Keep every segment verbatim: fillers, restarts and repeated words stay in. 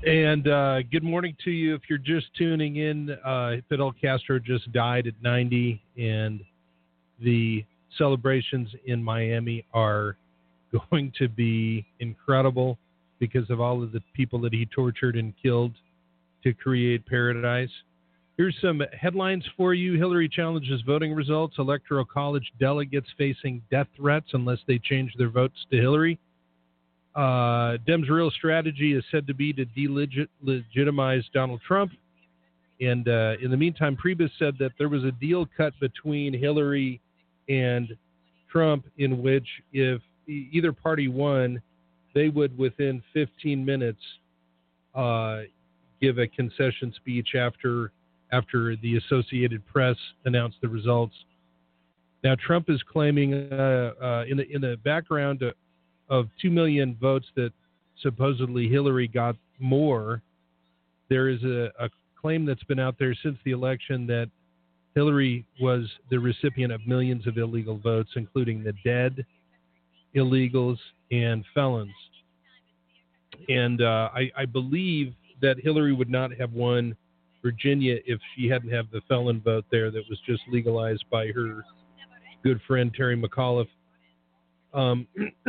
And uh, good morning to you. If you're just tuning in, uh, Fidel Castro just died at ninety, and the celebrations in Miami are going to be incredible because of all of the people that he tortured and killed to create paradise. Here's some headlines for you. Hillary challenges voting results. Electoral College delegates facing death threats unless they change their votes to Hillary. Uh, Dems' real strategy is said to be to delegitimize Donald Trump. And uh, in the meantime, Priebus said that there was a deal cut between Hillary and Trump in which if either party won, they would within fifteen minutes uh, give a concession speech after after the Associated Press announced the results. Now, Trump is claiming uh, uh, in the in the background uh, of two million votes that supposedly Hillary got more. There is a, a claim that's been out there since the election that Hillary was the recipient of millions of illegal votes, including the dead, illegals, and felons. And uh, I, I believe that Hillary would not have won Virginia if she hadn't have the felon vote there that was just legalized by her good friend Terry McAuliffe. Um,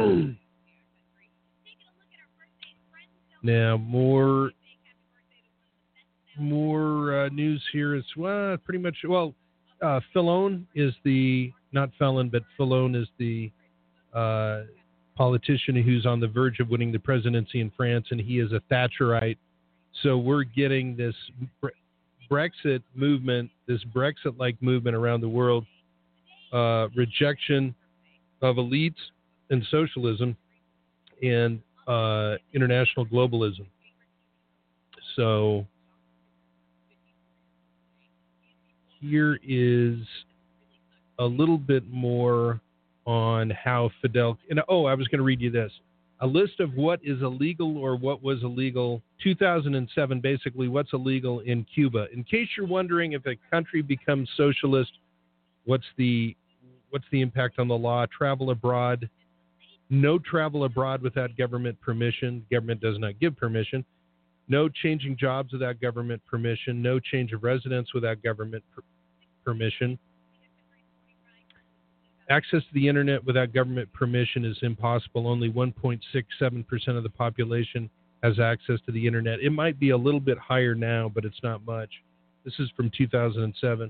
now, more more uh, news here is, well, pretty much, well, uh, Filone is the, not felon, but Filone is the uh, politician who's on the verge of winning the presidency in France, and he is a Thatcherite. So we're getting this Brexit movement, this Brexit-like movement around the world, uh, rejection of elites and socialism and uh, international globalism. So here is a little bit more on how Fidel, and oh, I was going to read you this. A list of what is illegal or what was illegal, two thousand seven, basically what's illegal in Cuba. In case you're wondering if a country becomes socialist, what's the what's the impact on the law? Travel abroad, no travel abroad without government permission. Government does not give permission. No changing jobs without government permission. No change of residence without government per- permission. Access to the internet without government permission is impossible. Only one point six seven percent of the population has access to the internet. It might be a little bit higher now, but it's not much. This is from two thousand seven.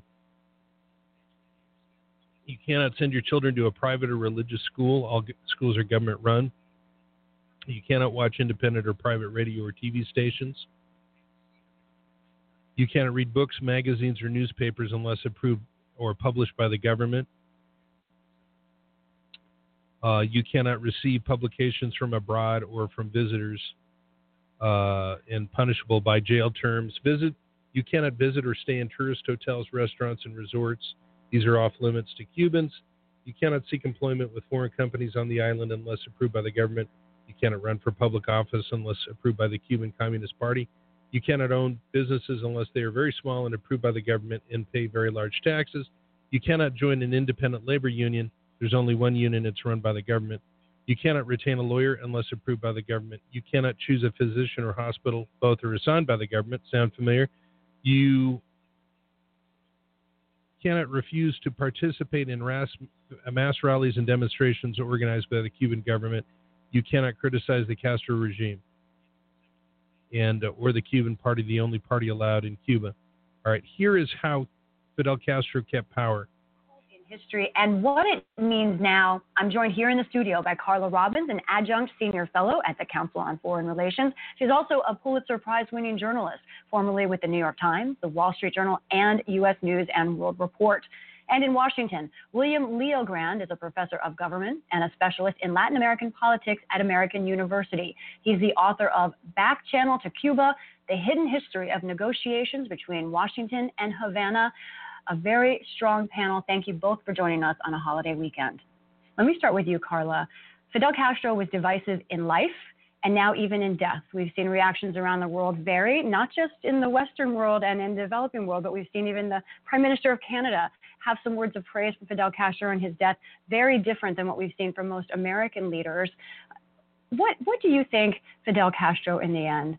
You cannot send your children to a private or religious school. All schools are government run. You cannot watch independent or private radio or T V stations. You cannot read books, magazines, or newspapers unless approved or published by the government. Uh, you cannot receive publications from abroad or from visitors uh, and punishable by jail terms. Visit. You cannot visit or stay in tourist hotels, restaurants, and resorts. These are off limits to Cubans. You cannot seek employment with foreign companies on the island unless approved by the government. You cannot run for public office unless approved by the Cuban Communist Party. You cannot own businesses unless they are very small and approved by the government and pay very large taxes. You cannot join an independent labor union. There's only one union. It's run by the government. You cannot retain a lawyer unless approved by the government. You cannot choose a physician or hospital. Both are assigned by the government. Sound familiar? You cannot refuse to participate in mass, mass rallies and demonstrations organized by the Cuban government. You cannot criticize the Castro regime and uh, or the Cuban party, the only party allowed in Cuba. All right, here is how Fidel Castro kept power. In history and what it means now. I'm joined here in the studio by Carla Robbins, an adjunct senior fellow at the Council on Foreign Relations. She's also a Pulitzer Prize-winning journalist, formerly with the New York Times, the Wall Street Journal, and U S News and World Report. And in Washington, William Leogrand is a professor of government and a specialist in Latin American politics at American University. He's the author of Back Channel to Cuba, The Hidden History of Negotiations Between Washington and Havana. A very strong panel. Thank you both for joining us on a holiday weekend. Let me start with you, Carla. Fidel Castro was divisive in life and now even in death. We've seen reactions around the world vary, not just in the Western world and in the developing world, but we've seen even the Prime Minister of Canada have some words of praise for Fidel Castro and his death, very different than what we've seen from most American leaders. What, what do you think Fidel Castro, in the end,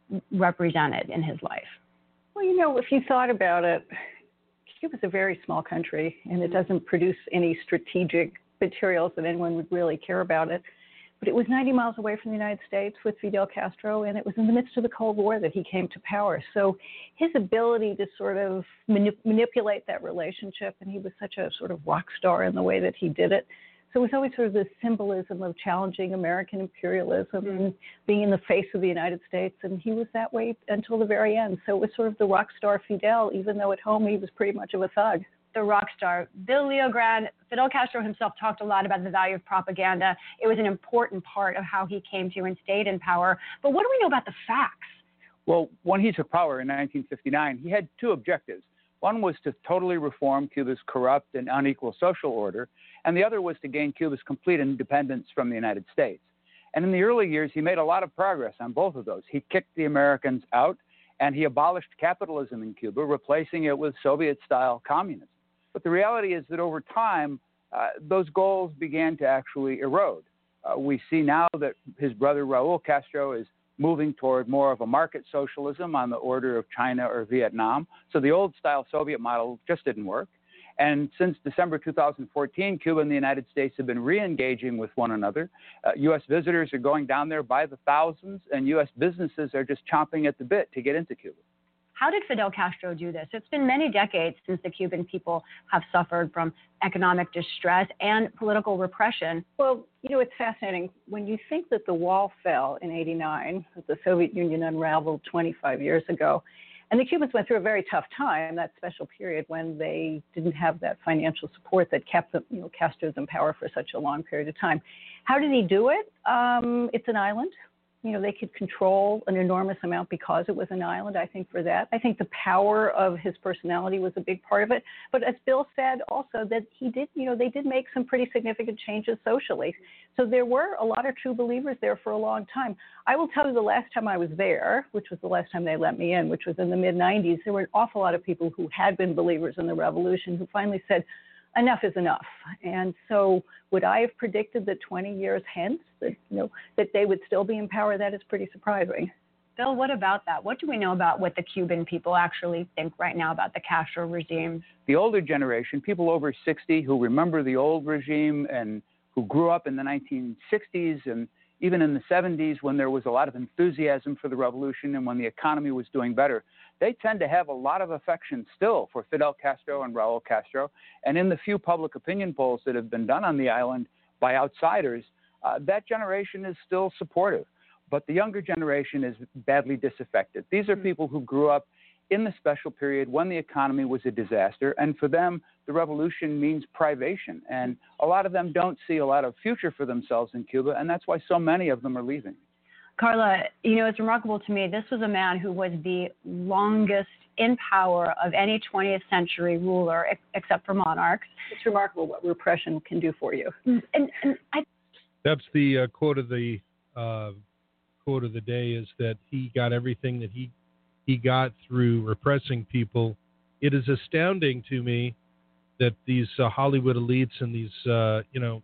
represented in his life? Well, you know, if you thought about it, Cuba's a very small country, and it doesn't produce any strategic materials that anyone would really care about it. But it was ninety miles away from the United States with Fidel Castro, and it was in the midst of the Cold War that he came to power. So his ability to sort of manip- manipulate that relationship, and he was such a sort of rock star in the way that he did it. So it was always sort of this symbolism of challenging American imperialism and being in the face of the United States, and he was that way until the very end. So it was sort of the rock star Fidel, even though at home he was pretty much of a thug. The rock star. Bill Leogrand, Fidel Castro himself talked a lot about the value of propaganda. It was an important part of how he came to and stayed in power. But what do we know about the facts? Well, when he took power in nineteen fifty-nine, he had two objectives. One was to totally reform Cuba's corrupt and unequal social order, and the other was to gain Cuba's complete independence from the United States. And in the early years, he made a lot of progress on both of those. He kicked the Americans out, and he abolished capitalism in Cuba, replacing it with Soviet-style communism. But the reality is that over time, uh, those goals began to actually erode. Uh, we see now that his brother Raul Castro is moving toward more of a market socialism on the order of China or Vietnam. So the old-style Soviet model just didn't work. And since December two thousand fourteen, Cuba and the United States have been re-engaging with one another. Uh, U S visitors are going down there by the thousands, and U S businesses are just chomping at the bit to get into Cuba. How did Fidel Castro do this? It's been many decades since the Cuban people have suffered from economic distress and political repression. Well, you know, it's fascinating. When you think that the wall fell in eighty-nine, that the Soviet Union unraveled twenty-five years ago, and the Cubans went through a very tough time, that special period when they didn't have that financial support that kept them, you know, Castro's in power for such a long period of time. How did he do it? Um, it's an island. You know, they could control an enormous amount because it was an island, I think, for that. I think the power of his personality was a big part of it. But as Bill said also, that he did, you know, they did make some pretty significant changes socially. So there were a lot of true believers there for a long time. I will tell you the last time I was there, which was the last time they let me in, which was in the mid nineties, there were an awful lot of people who had been believers in the revolution who finally said, enough is enough. And so would I have predicted that twenty years hence that, you know, that they would still be in power? That is pretty surprising. Bill, what about that? What do we know about what the Cuban people actually think right now about the Castro regime? The older generation, people over sixty who remember the old regime and who grew up in the nineteen sixties and even in the seventies when there was a lot of enthusiasm for the revolution and when the economy was doing better, they tend to have a lot of affection still for Fidel Castro and Raul Castro. And in the few public opinion polls that have been done on the island by outsiders, uh, that generation is still supportive. But the younger generation is badly disaffected. These are people who grew up in the special period when the economy was a disaster. And for them, the revolution means privation. And a lot of them don't see a lot of future for themselves in Cuba. And that's why so many of them are leaving. Carla, you know, it's remarkable to me. This was a man who was the longest in power of any twentieth century ruler, ex- except for monarchs. It's remarkable what repression can do for you. And, and I, That's the uh, quote of the uh, quote of the day: is that he got everything that he he got through repressing people. It is astounding to me that these uh, Hollywood elites and these uh, you know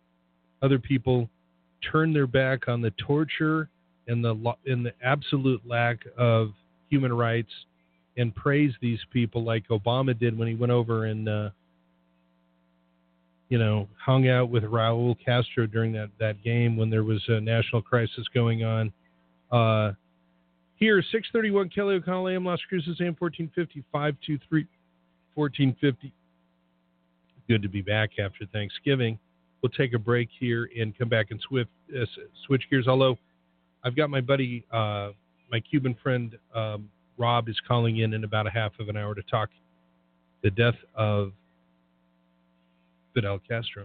other people turn their back on the torture and the lo- and the absolute lack of human rights and praise these people like Obama did when he went over and uh, you know hung out with Raul Castro during that, that game when there was a national crisis going on. Uh, here, six thirty-one Kelly O'Connell, A M Las Cruces, A M fourteen fifty, five two three, fourteen fifty. Good to be back after Thanksgiving. We'll take a break here and come back and swift, uh, switch gears. Although I've got my buddy, uh, my Cuban friend, um, Rob, is calling in in about a half of an hour to talk the death of Fidel Castro.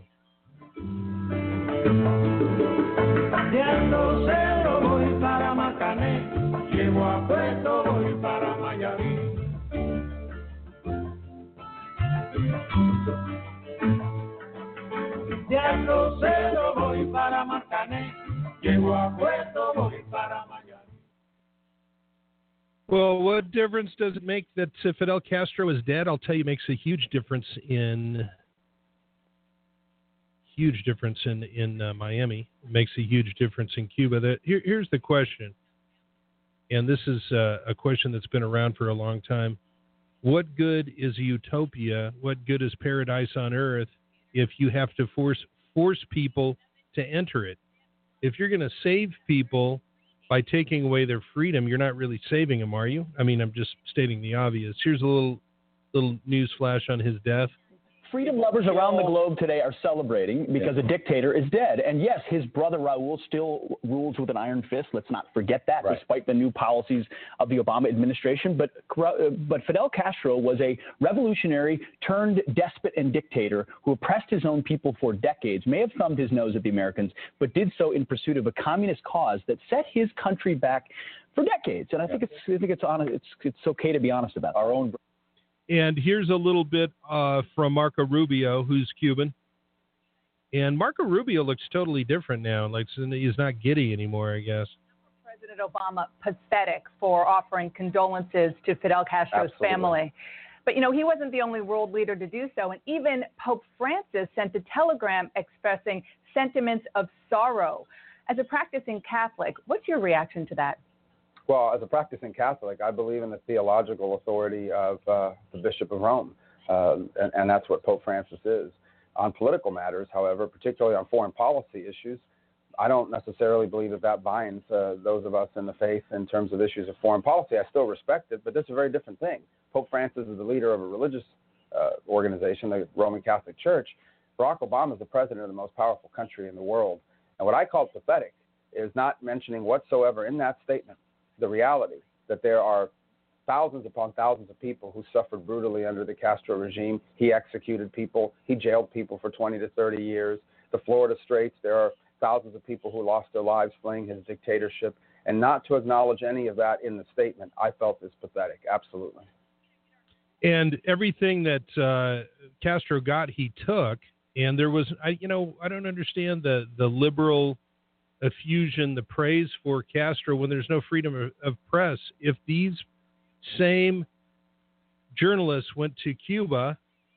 Well, what difference does it make that uh, Fidel Castro is dead? I'll tell you, it makes a huge difference in huge difference in in uh, Miami. It makes a huge difference in Cuba. That here, here's the question, and this is uh, a question that's been around for a long time. What good is a utopia? What good is paradise on earth if you have to force force people to enter it? If you're going to save people by taking away their freedom, you're not really saving them, are you? I mean, I'm just stating the obvious. Here's a little little news flash on his death. Freedom lovers around the globe today are celebrating because a dictator is dead. And yes, his brother Raul still rules with an iron fist. Let's not forget that, right, despite the new policies of the Obama administration. But, but Fidel Castro was a revolutionary turned despot and dictator who oppressed his own people for decades, may have thumbed his nose at the Americans, but did so in pursuit of a communist cause that set his country back for decades. And I think it's, I think it's, honest, it's, it's okay to be honest about our own. And here's a little bit uh, from Marco Rubio, who's Cuban. And Marco Rubio looks totally different now. Like he's not giddy anymore, I guess. President Obama pathetic for offering condolences to Fidel Castro's Absolutely. family. But, you know, he wasn't the only world leader to do so. And even Pope Francis sent a telegram expressing sentiments of sorrow. As a practicing Catholic, what's your reaction to that? Well, as a practicing Catholic, I believe in the theological authority of uh, the Bishop of Rome, uh, and, and that's what Pope Francis is. On political matters, however, particularly on foreign policy issues, I don't necessarily believe that that binds uh, those of us in the faith in terms of issues of foreign policy. I still respect it, but that's a very different thing. Pope Francis is the leader of a religious uh, organization, the Roman Catholic Church. Barack Obama is the president of the most powerful country in the world. And what I call pathetic is not mentioning whatsoever in that statement the reality that there are thousands upon thousands of people who suffered brutally under the Castro regime. He executed people. He jailed people for twenty to thirty years. The Florida Straits, there are thousands of people who lost their lives fleeing his dictatorship. And not to acknowledge any of that in the statement, I felt is pathetic. Absolutely. And everything that uh, Castro got, he took. And there was, I, you know, I don't understand the, the liberal effusion, the praise for Castro when there's no freedom of, of press. If these same journalists went to Cuba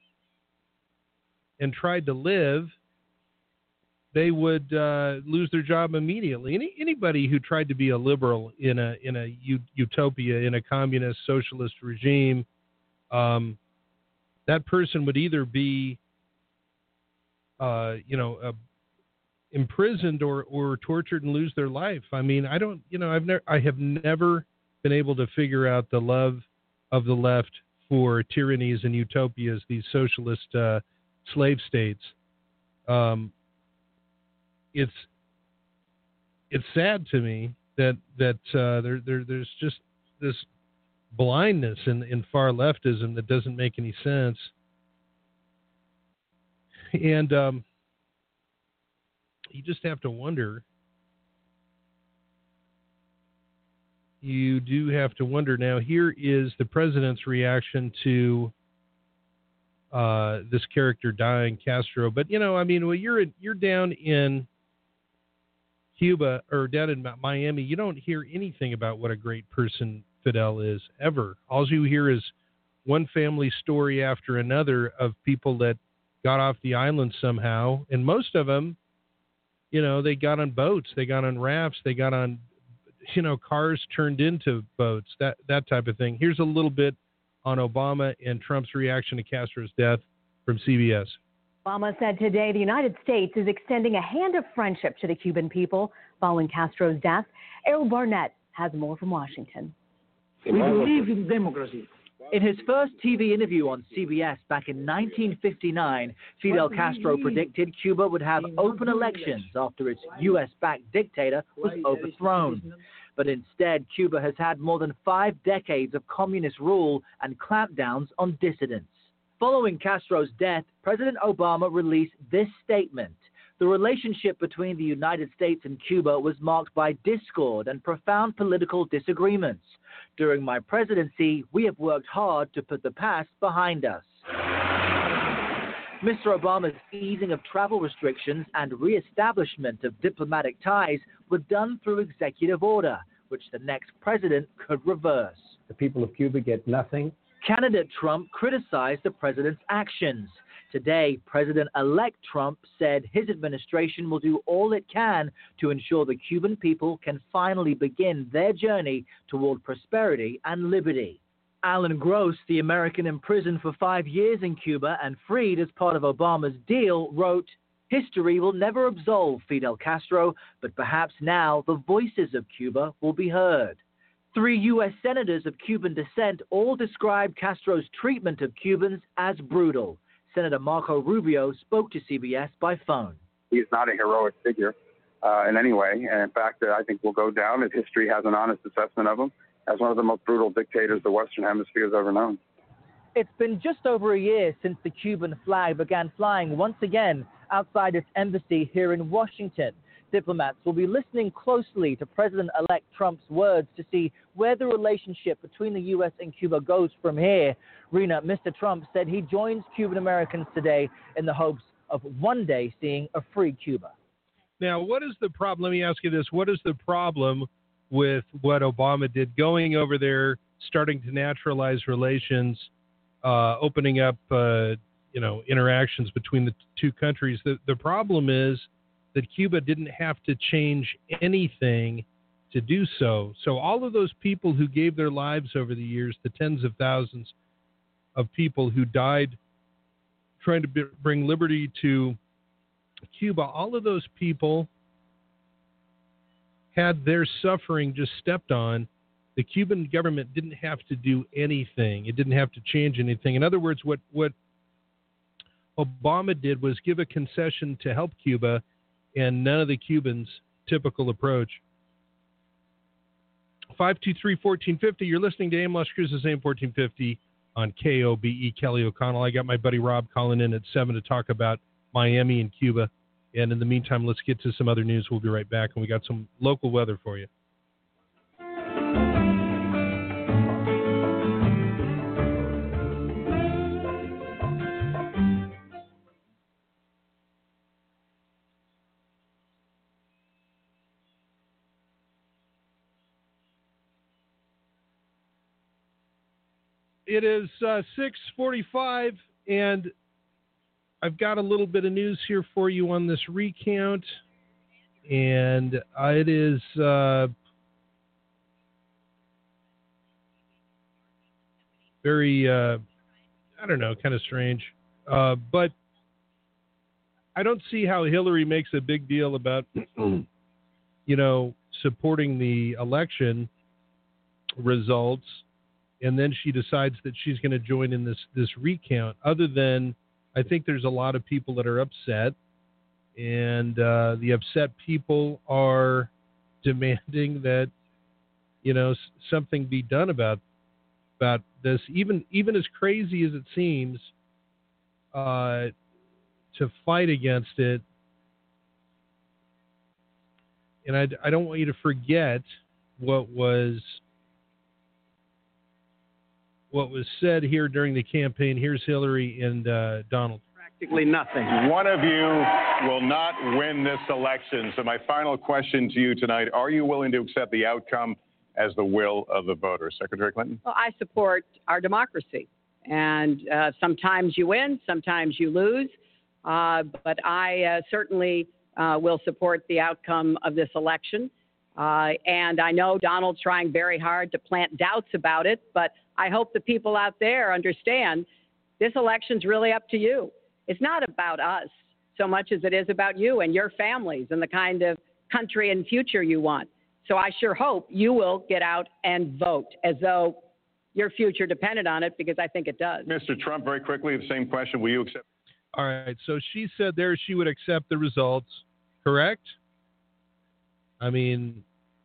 and tried to live, they would uh, lose their job immediately. Any anybody who tried to be a liberal in a in a u- utopia, in a communist socialist regime, um, that person would either be, uh, you know, a imprisoned or, or tortured and lose their life. I mean, I don't, you know, I've never, I have never been able to figure out the love of the left for tyrannies and utopias, these socialist uh, slave states. Um, it's, it's sad to me that, that uh, there, there, there's just this blindness in, in far leftism that doesn't make any sense. And, um, you just have to wonder, you do have to wonder. Now, here is the president's reaction to uh, this character dying, Castro. But, you know, I mean, when you're, you're down in Cuba or down in Miami, you don't hear anything about what a great person Fidel is, ever. All you hear is one family story after another of people that got off the island somehow, and most of them, you know, they got on boats, they got on rafts, they got on, you know, cars turned into boats, that that type of thing. Here's a little bit on Obama and Trump's reaction to Castro's death from C B S. Obama said today the United States is extending a hand of friendship to the Cuban people following Castro's death. Errol Barnett has more from Washington. We believe in democracy. In his first T V interview on C B S back in nineteen fifty-nine, Fidel Castro predicted Cuba would have open elections after its U S-backed dictator was overthrown. But instead, Cuba has had more than five decades of communist rule and clampdowns on dissidents. Following Castro's death, President Obama released this statement. The relationship between the United States and Cuba was marked by discord and profound political disagreements. During my presidency, we have worked hard to put the past behind us. Mister Obama's easing of travel restrictions and reestablishment of diplomatic ties were done through executive order, which the next president could reverse. The people of Cuba get nothing. Candidate Trump criticized the president's actions. today, President-elect Trump said his administration will do all it can to ensure the Cuban people can finally begin their journey toward prosperity and liberty. Alan Gross, the American imprisoned for five years in Cuba and freed as part of Obama's deal, wrote, "History will never absolve Fidel Castro, but perhaps now the voices of Cuba will be heard." Three U S senators of Cuban descent all described Castro's treatment of Cubans as brutal. Senator Marco Rubio spoke to C B S by phone. He's not a heroic figure uh, in any way. And in fact, I think will go down if history has an honest assessment of him as one of the most brutal dictators the Western Hemisphere has ever known. It's been just over a year since the Cuban flag began flying once again outside its embassy here in Washington. Diplomats will be listening closely to President-elect Trump's words to see where the relationship between the U S and Cuba goes from here. Rena, Mister Trump said he joins Cuban Americans today in the hopes of one day seeing a free Cuba. Now, what is the problem? Let me ask you this. What is the problem with what Obama did, going over there, starting to naturalize relations, uh, opening up, uh, you know, interactions between the two countries? The, the problem is that Cuba didn't have to change anything to do so. So all of those people who gave their lives over the years, the tens of thousands of people who died trying to b- bring liberty to Cuba, all of those people had their suffering just stepped on. The Cuban government didn't have to do anything. It didn't have to change anything. In other words, what, what Obama did was give a concession to help Cuba, and none of the Cubans' typical approach. five two three, one four five zero. You're listening to A M Las Cruces, A M fourteen fifty on K O B E, Kelly O'Connell. I got my buddy Rob calling in at seven to talk about Miami and Cuba. And in the meantime, let's get to some other news. We'll be right back, and we got some local weather for you. It is uh, six forty-five, and I've got a little bit of news here for you on this recount, and uh, it is uh, very, uh, I don't know, kind of strange. Uh, but I don't see how Hillary makes a big deal about, you know, supporting the election results, and then she decides that she's going to join in this, this recount. Other than, I think there's a lot of people that are upset, and uh, the upset people are demanding that, you know, s- something be done about about this. Even even as crazy as it seems, uh, to fight against it. And I, I don't want you to forget what was. What was said here during the campaign. Here's Hillary and uh, Donald. Practically nothing. One of you will not win this election. So my final question to you tonight, are you willing to accept the outcome as the will of the voters? Secretary Clinton? Well, I support our democracy. And uh, sometimes you win, sometimes you lose. Uh, but I uh, certainly uh, will support the outcome of this election. Uh, and I know Donald's trying very hard to plant doubts about it, but I hope the people out there understand this election's really up to you. It's not about us so much as it is about you and your families and the kind of country and future you want. So I sure hope you will get out and vote as though your future depended on it, because I think it does. Mister Trump, very quickly, the same question. Will you accept? All right. So she said there she would accept the results, correct? I mean,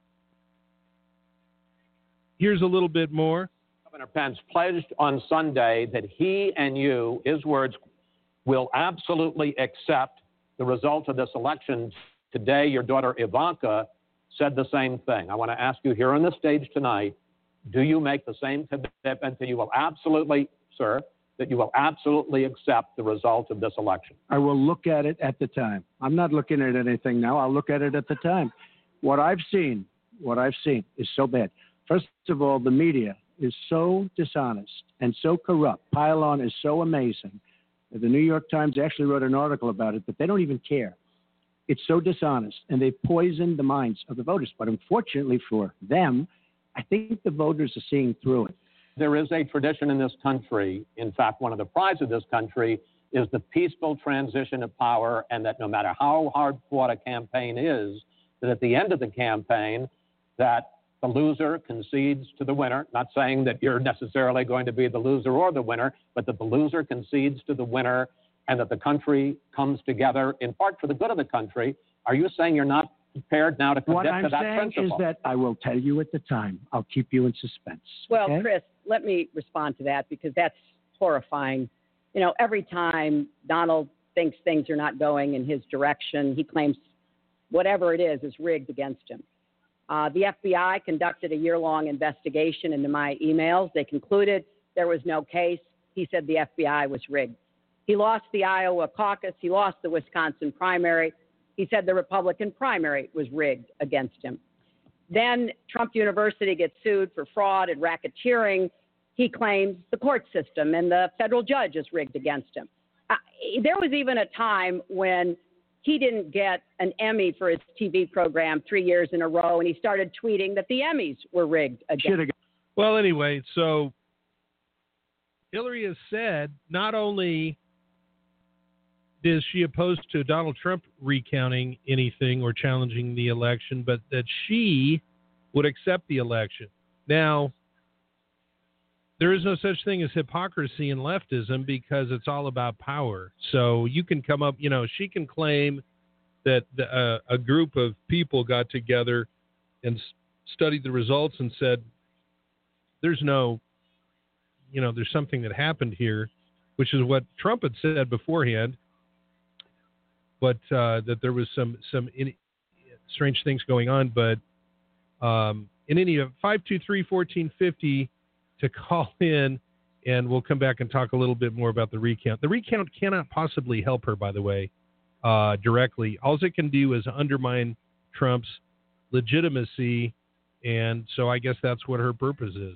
here's a little bit more. Governor Pence pledged on Sunday that he and you, his words, will absolutely accept the result of this election. Today, your daughter Ivanka said the same thing. I want to ask you here on the stage tonight, do you make the same commitment that you will absolutely, sir, that you will absolutely accept the result of this election? I will look at it at the time. I'm not looking at anything now. I'll look at it at the time. What I've seen, what I've seen is so bad. First of all, the media is so dishonest and so corrupt. Pylon is so amazing The New York Times actually wrote an article about it, but they don't even care. It's so dishonest, and they poisoned the minds of the voters. But unfortunately for them, I think the voters are seeing through it. There is a tradition in this country. In fact, one of the prides of this country is the peaceful transition of power, and that no matter how hard fought a campaign is, that at the end of the campaign, that the loser concedes to the winner. Not saying that you're necessarily going to be the loser or the winner, but that the loser concedes to the winner and that the country comes together in part for the good of the country. Are you saying you're not prepared now to commit to that principle? What I'm saying is that I will tell you at the time. I'll keep you in suspense. Well, okay? Chris, let me respond to that because that's horrifying. You know, every time Donald thinks things are not going in his direction, he claims whatever it is is rigged against him. Uh, the F B I conducted a year-long investigation into my emails. They concluded there was no case. He said the F B I was rigged. He lost the Iowa caucus. He lost the Wisconsin primary. He said the Republican primary was rigged against him. Then Trump University gets sued for fraud and racketeering. He claims the court system and the federal judge is rigged against him. Uh, there was even a time when he didn't get an Emmy for his T V program three years in a row, and he started tweeting that the Emmys were rigged against him. Well, anyway, so Hillary has said not only is she opposed to Donald Trump recounting anything or challenging the election, but that she would accept the election. Now, there is no such thing as hypocrisy in leftism because it's all about power. So you can come up, you know, she can claim that the, uh, a group of people got together and s- studied the results and said, there's no, you know, there's something that happened here, which is what Trump had said beforehand, but uh, that there was some, some in, strange things going on. But um, in any event, five two three, one four five zero to call in, and we'll come back and talk a little bit more about the recount. The recount cannot possibly help her, by the way, uh, directly. All it can do is undermine Trump's legitimacy, and so I guess that's what her purpose is.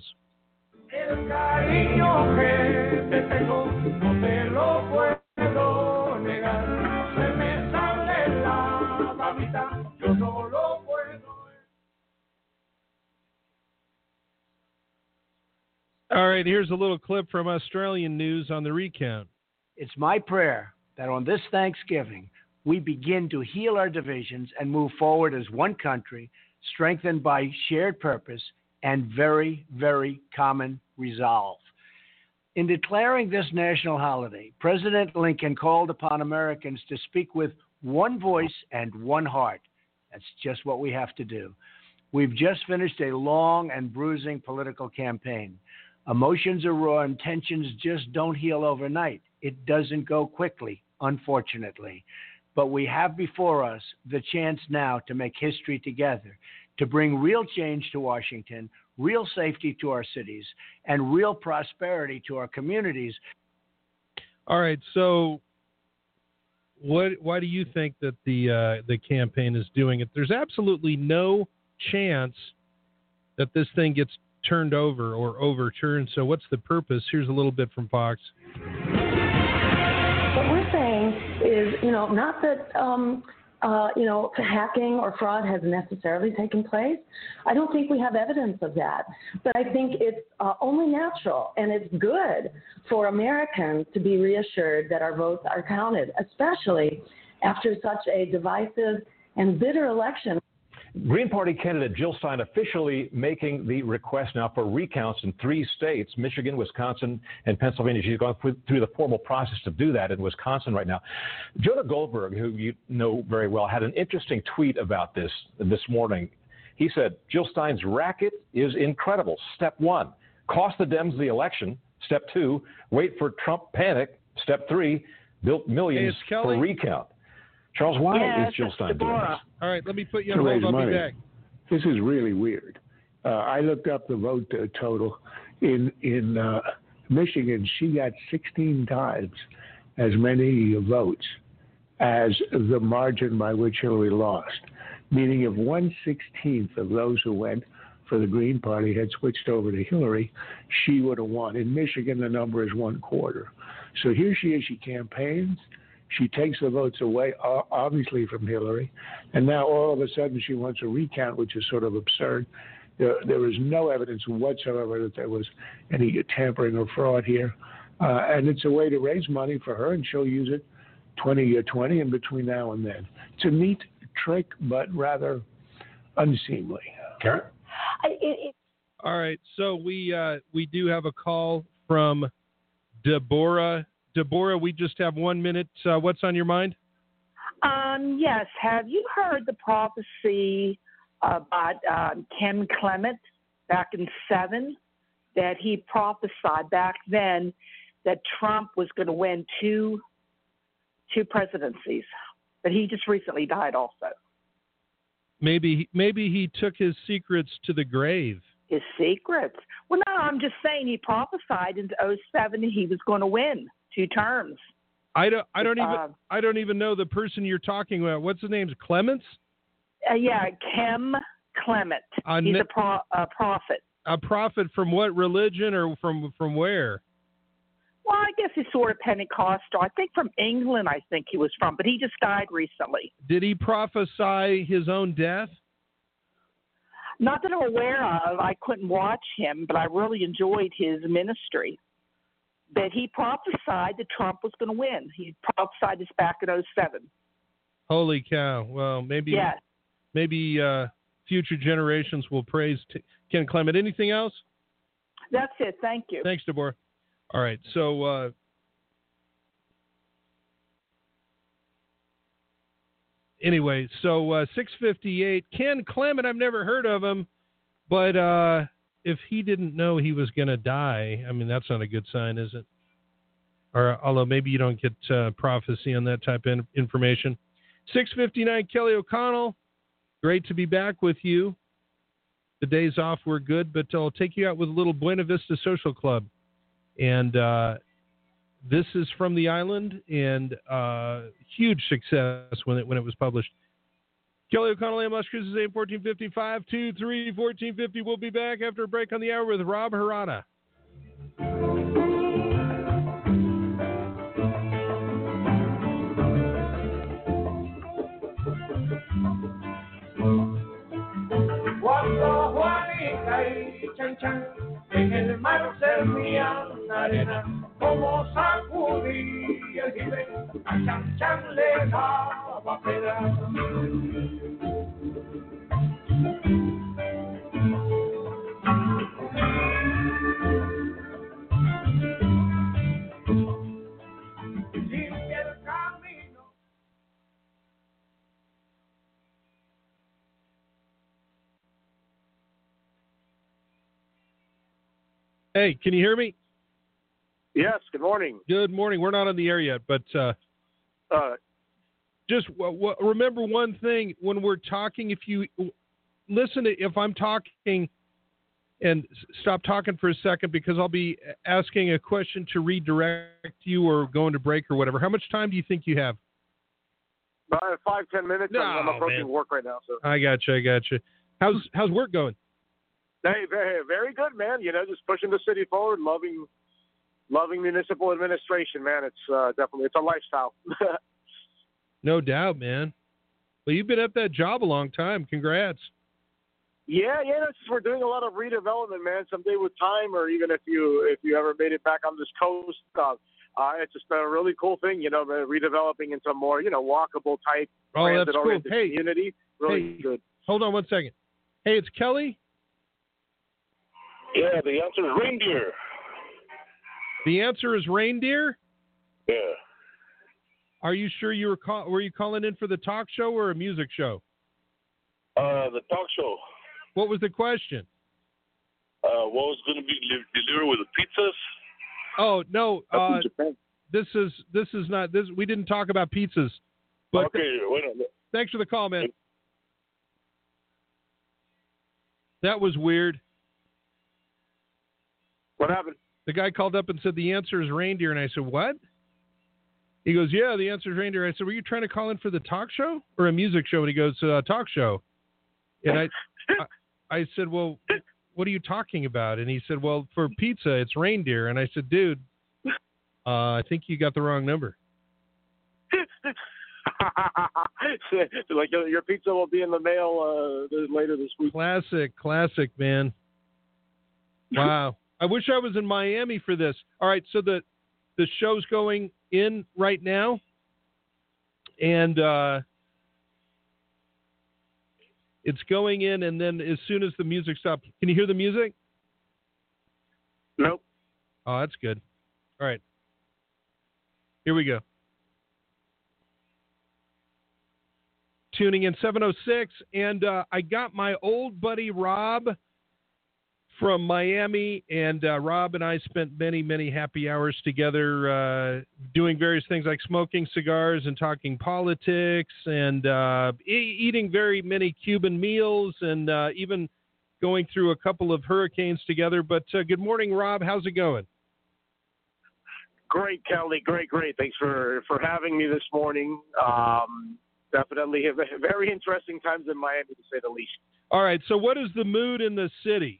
All right, here's a little clip from Australian news on the recount. It's my prayer that on this Thanksgiving, we begin to heal our divisions and move forward as one country, strengthened by shared purpose and very, very common resolve. In declaring this national holiday, President Lincoln called upon Americans to speak with one voice and one heart. That's just what we have to do. We've just finished a long and bruising political campaign. Emotions are raw and tensions just don't heal overnight. It doesn't go quickly, unfortunately. But we have before us the chance now to make history together, to bring real change to Washington, real safety to our cities, and real prosperity to our communities. All right, so what? Why do you think that the uh, the campaign is doing it? There's absolutely no chance that this thing gets turned over or overturned. So what's the purpose? Here's a little bit from Fox. What we're saying is, you know, not that, um, uh, you know, hacking or fraud has necessarily taken place. I don't think we have evidence of that. But I think it's uh, only natural and it's good for Americans to be reassured that our votes are counted, especially after such a divisive and bitter election. Green Party candidate Jill Stein officially making the request now for recounts in three states, Michigan, Wisconsin, and Pennsylvania. She's gone through the formal process to do that in Wisconsin right now. Jonah Goldberg, who you know very well, had an interesting tweet about this this morning. He said, Jill Stein's racket is incredible. Step one, cost the Dems the election. Step two, wait for Trump panic. Step three, built millions hey, for recount. Charles, why yeah, is Jill Stein doing this? All right, let me put you on to hold. raise I'll money. be back. This is really weird. Uh, I looked up the vote uh, total in in uh, Michigan. She got sixteen times as many votes as the margin by which Hillary lost. Meaning, if one sixteenth of those who went for the Green Party had switched over to Hillary, she would have won. In Michigan, the number is one quarter. So here she is. She campaigns. She takes the votes away, obviously, from Hillary. And now all of a sudden she wants a recount, which is sort of absurd. There, there is no evidence whatsoever that there was any tampering or fraud here. Uh, and it's a way to raise money for her, and she'll use it twenty twenty in between now and then. It's a neat trick, but rather unseemly. Karen? I, it, it, All right, so we uh, we do have a call from Deborah. Deborah, we just have one minute. Uh, what's on your mind? Um, yes. Have you heard the prophecy about uh, Ken Clement back in seven, that he prophesied back then that Trump was going to win two two presidencies, but he just recently died also. Maybe maybe he took his secrets to the grave. His secrets? Well, no, I'm just saying he prophesied in oh seven he was going to win two terms. I don't. I don't even. Uh, I don't even know the person you're talking about. What's his name? Clements? Uh, yeah, Kem Clement. Uh, He's ne- a, pro- a prophet. A prophet from what religion, or from from where? Well, I guess he's sort of Pentecostal. I think from England. I think he was from, but he just died recently. Did he prophesy his own death? Not that I'm aware of. I couldn't watch him, but I really enjoyed his ministry. That he prophesied that Trump was going to win. He prophesied this back in oh seven. Holy cow! Well, maybe yes. maybe uh, future generations will praise T- Ken Clement. Anything else? That's it. Thank you. Thanks, Deborah. All right. So uh, anyway, so uh, six fifty-eight. Ken Clement. I've never heard of him, but. Uh, If he didn't know he was going to die, I mean, that's not a good sign, is it? Or although maybe you don't get uh, prophecy on that type of information. six fifty-nine, Kelly O'Connell. Great to be back with you. The days off were good, but I'll take you out with a little Buena Vista Social Club. And uh, this is from the island, and uh, huge success when it when it was published. Kelly O'Connell, A M Las Cruises, A M fourteen fifty, five two three, fourteen fifty. We'll be back after a break on the hour with Rob Harada. Cuando Juanita y Chan Chan en el mar servían arena, como sacudía el jibe, a Chan Chan le daba pena. Hey, can you hear me? Yes, good morning. Good morning. We're not on the air yet, but uh, uh, just w- w- remember one thing when we're talking. If you listen to, if I'm talking, and stop talking for a second because I'll be asking a question to redirect you or going to break or whatever. How much time do you think you have? About five, ten minutes. No, I'm, I'm approaching man. work right now. So I got you. I got you. How's how's work going? Hey, very, very good, man. You know, just pushing the city forward, loving, loving municipal administration, man. It's uh, definitely it's a lifestyle. No doubt, man. Well, you've been at that job a long time. Congrats. Yeah, yeah. It's just, we're doing a lot of redevelopment, man. Someday with time, or even if you if you ever made it back on this coast, uh, uh, it's just a really cool thing, you know, redeveloping into more, you know, walkable type Oh, that's cool. transit-oriented Hey, community. Really hey, good. Hold on one second. Hey, it's Kelly. Yeah, the answer is reindeer. The answer is reindeer? Yeah. Are you sure you were call- were you calling in for the talk show or a music show? Uh, the talk show. What was the question? Uh, what was going to be li- delivered with the pizzas? Oh no, uh, Japan. this is this is not this. We didn't talk about pizzas. But Okay, wait a minute. thanks for the call, man. That was weird. What happened? The guy called up and said the answer is reindeer, and I said, what? He goes, yeah, the answer is reindeer. I said, were you trying to call in for the talk show or a music show? And he goes, uh, talk show. And I, I, I said, well, what are you talking about? And he said, well, for pizza, it's reindeer. And I said, dude, Uh, I think you got the wrong number. Like your pizza will be in the mail uh, later this week. Classic, classic, man. Wow. I wish I was in Miami for this. All right, so the the show's going in right now, and uh, it's going in, and then as soon as the music stops, can you hear the music? Nope. Oh, that's good. All right. Here we go. Tuning in seven oh six, and uh, I got my old buddy Rob from Miami, and uh, Rob and I spent many, many happy hours together uh, doing various things like smoking cigars and talking politics and uh, e- eating very many Cuban meals and uh, even going through a couple of hurricanes together. But uh, good morning, Rob. How's it going? Great, Kelly. Great, great. Thanks for, for having me this morning. Um, definitely very interesting times in Miami, to say the least. All right. So what is the mood in the city?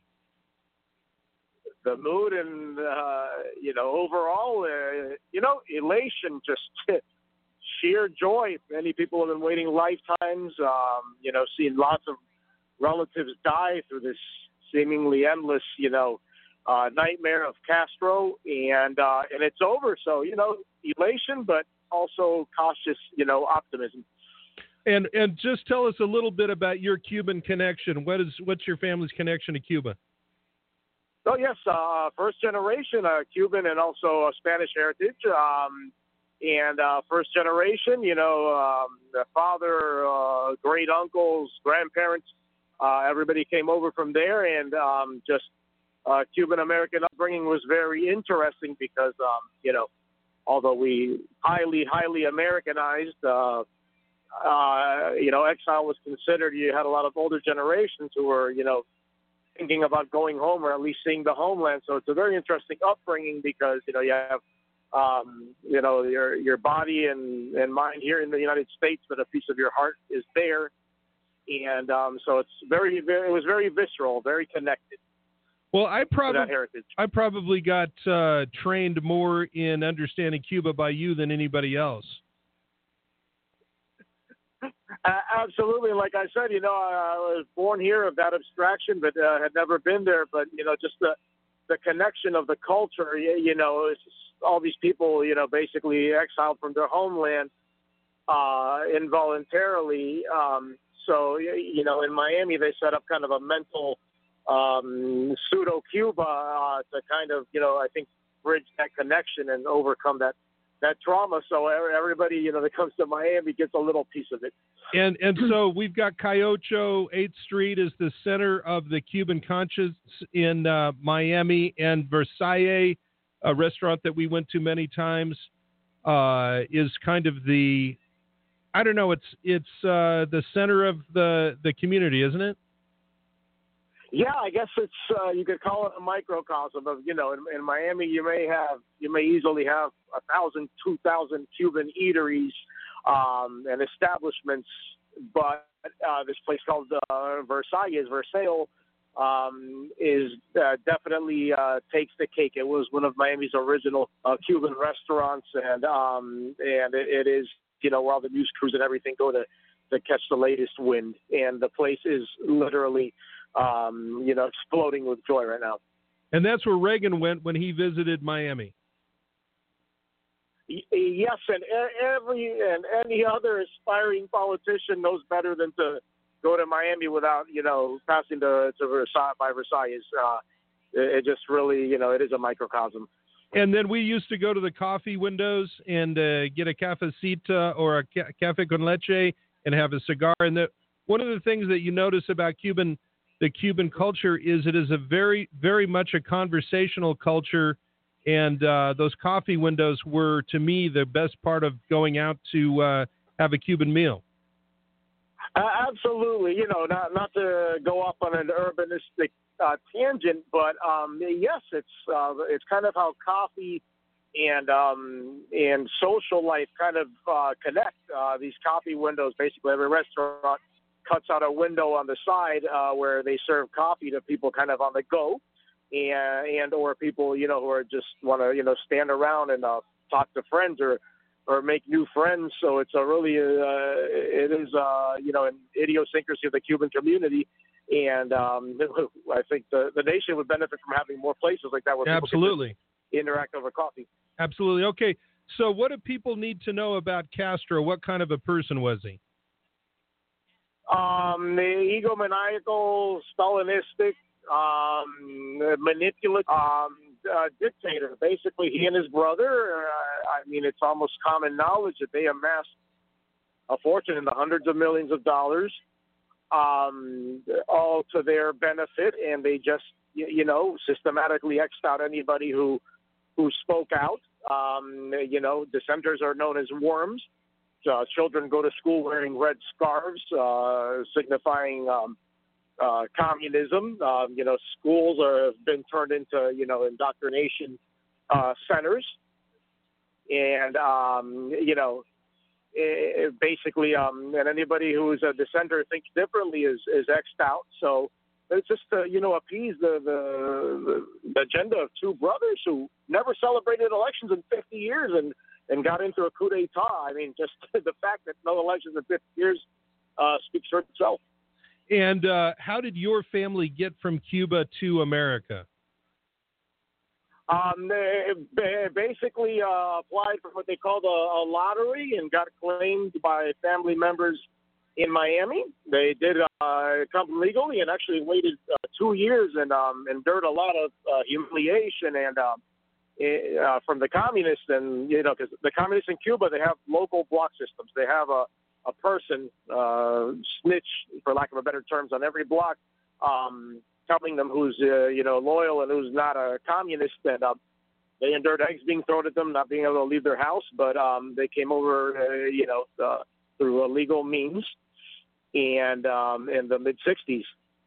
The mood and, uh, you know, overall, uh, you know, elation, just sheer joy. Many people have been waiting lifetimes, um, you know, seeing lots of relatives die through this seemingly endless, you know, uh, nightmare of Castro, and uh, and it's over. So, you know, elation, but also cautious, you know, optimism. And and just tell us a little bit about your Cuban connection. What is what's your family's connection to Cuba? Oh, yes, uh, first generation uh, Cuban and also uh, Spanish heritage. Um, and uh, first generation, you know, um, the father, uh, great uncles, grandparents, uh, everybody came over from there. And um, just uh, Cuban-American upbringing was very interesting because, um, you know, although we highly, highly Americanized, uh, uh, you know, exile was considered. You had a lot of older generations who were, you know, thinking about going home or at least seeing the homeland. So it's a very interesting upbringing because, you know, you have, um, you know, your your body and, and mind here in the United States, but a piece of your heart is there. And um, so it's very, very, it was very visceral, very connected. Well, I probably, that heritage. I probably got uh, trained more in understanding Cuba by you than anybody else. Uh, absolutely. Like I said, you know, I was born here of that abstraction, but uh, had never been there. But, you know, just the the connection of the culture, you, you know, it's just all these people, you know, basically exiled from their homeland uh, involuntarily. Um, so, you know, in Miami, they set up kind of a mental um, pseudo-Cuba uh, to kind of, you know, I think bridge that connection and overcome that that trauma. So everybody, you know, that comes to Miami gets a little piece of it. And and so we've got Cayocho, eighth Street is the center of the Cuban conscience in uh, Miami, and Versailles, a restaurant that we went to many times, uh, is kind of the, I don't know, it's it's uh, the center of the, the community, isn't it? Yeah, I guess it's uh, you could call it a microcosm of, you know, in, in Miami you may have you may easily have a thousand, two thousand Cuban eateries um, and establishments, but uh, this place called uh, Versailles, Versailles, um, is uh, definitely uh, takes the cake. It was one of Miami's original uh, Cuban restaurants, and um, and it, it is, you know, where all the news crews and everything go to to catch the latest wind, and the place is literally, um, you know, exploding with joy right now. And that's where Reagan went when he visited Miami. Yes, and every and any other aspiring politician knows better than to go to Miami without, you know, passing to, to Versailles by Versailles. Uh, it, it just really, you know, it is a microcosm. And then we used to go to the coffee windows and uh, get a cafecita or a ca- cafe con leche and have a cigar. And the, one of the things that you notice about Cuban, the Cuban culture is it is a very, very much a conversational culture. And uh, those coffee windows were, to me, the best part of going out to uh, have a Cuban meal. Uh, absolutely. You know, not not to go off on an urbanistic uh, tangent, but um, yes, it's uh, it's kind of how coffee and um, and social life kind of uh, connect. Uh, these coffee windows, basically every restaurant cuts out a window on the side uh, where they serve coffee to people kind of on the go. And, and or people, you know, who are just want to, you know, stand around and uh, talk to friends or or make new friends. So it's a really, uh, it is, uh, you know, an idiosyncrasy of the Cuban community. And um, I think the, the nation would benefit from having more places like that where people Absolutely. can interact over coffee. Absolutely. Okay. So what do people need to know about Castro? What kind of a person was he? Um, the egomaniacal, Stalinistic, um, manipulative, um, uh, dictator. Basically, he and his brother, uh, I mean, it's almost common knowledge that they amassed a fortune in the hundreds of millions of dollars, um, all to their benefit, and they just, you, you know, systematically X'd out anybody who, who spoke out. Um, you know, dissenters are known as worms. Uh, children go to school wearing red scarves, uh, signifying um, uh, communism. Um, you know, schools are, have been turned into, you know, indoctrination uh, centers. And, um, you know, it, basically, um, and anybody who is a dissenter thinks differently is, is X'd out. So it's just to, you know, appease the, the, the agenda of two brothers who never celebrated elections in fifty years and, and got into a coup d'etat. I mean, just the fact that no elections in fifty years uh, speaks for itself. And uh, how did your family get from Cuba to America? Um, they basically uh, applied for what they called a, a lottery and got claimed by family members in Miami. They did uh, come legally and actually waited uh, two years and um, endured a lot of uh, humiliation and um, uh, from the communists. And, you know, because the communists in Cuba, they have local block systems. They have a, a person, uh, snitch, for lack of a better terms, on every block, um, telling them who's, uh, you know, loyal and who's not a communist. And um, they endured eggs being thrown at them, not being able to leave their house. But um, they came over, uh, you know, uh, through illegal means. And um, in the mid sixties.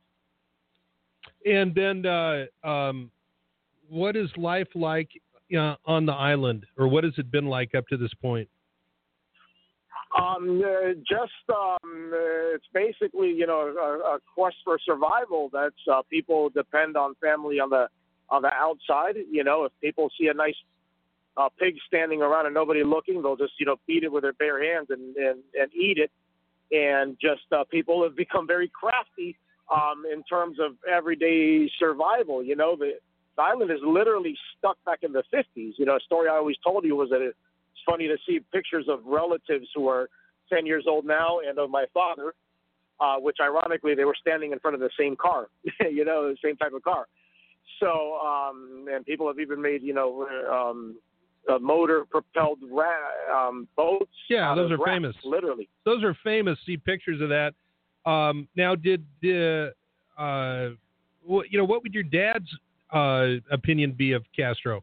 And then uh, um, what is life like uh, on the island, or what has it been like up to this point? Um, uh, just um, uh, it's basically, you know, a, a quest for survival. That's uh, people depend on family on the on the outside. You know, if people see a nice uh, pig standing around and nobody looking, they'll just, you know, beat it with their bare hands and, and, and eat it. And just uh, people have become very crafty um, in terms of everyday survival. You know, the, the island is literally stuck back in the fifties. You know, a story I always told you was that it's funny to see pictures of relatives who are ten years old now and of my father, uh, which ironically they were standing in front of the same car, you know, the same type of car. So, um, and people have even made, you know, um, Uh, motor-propelled ra- um, boats. Yeah, those are rats, famous. Literally. Those are famous. See pictures of that. Um, now, did the, uh, what, you know, what would your dad's uh, opinion be of Castro?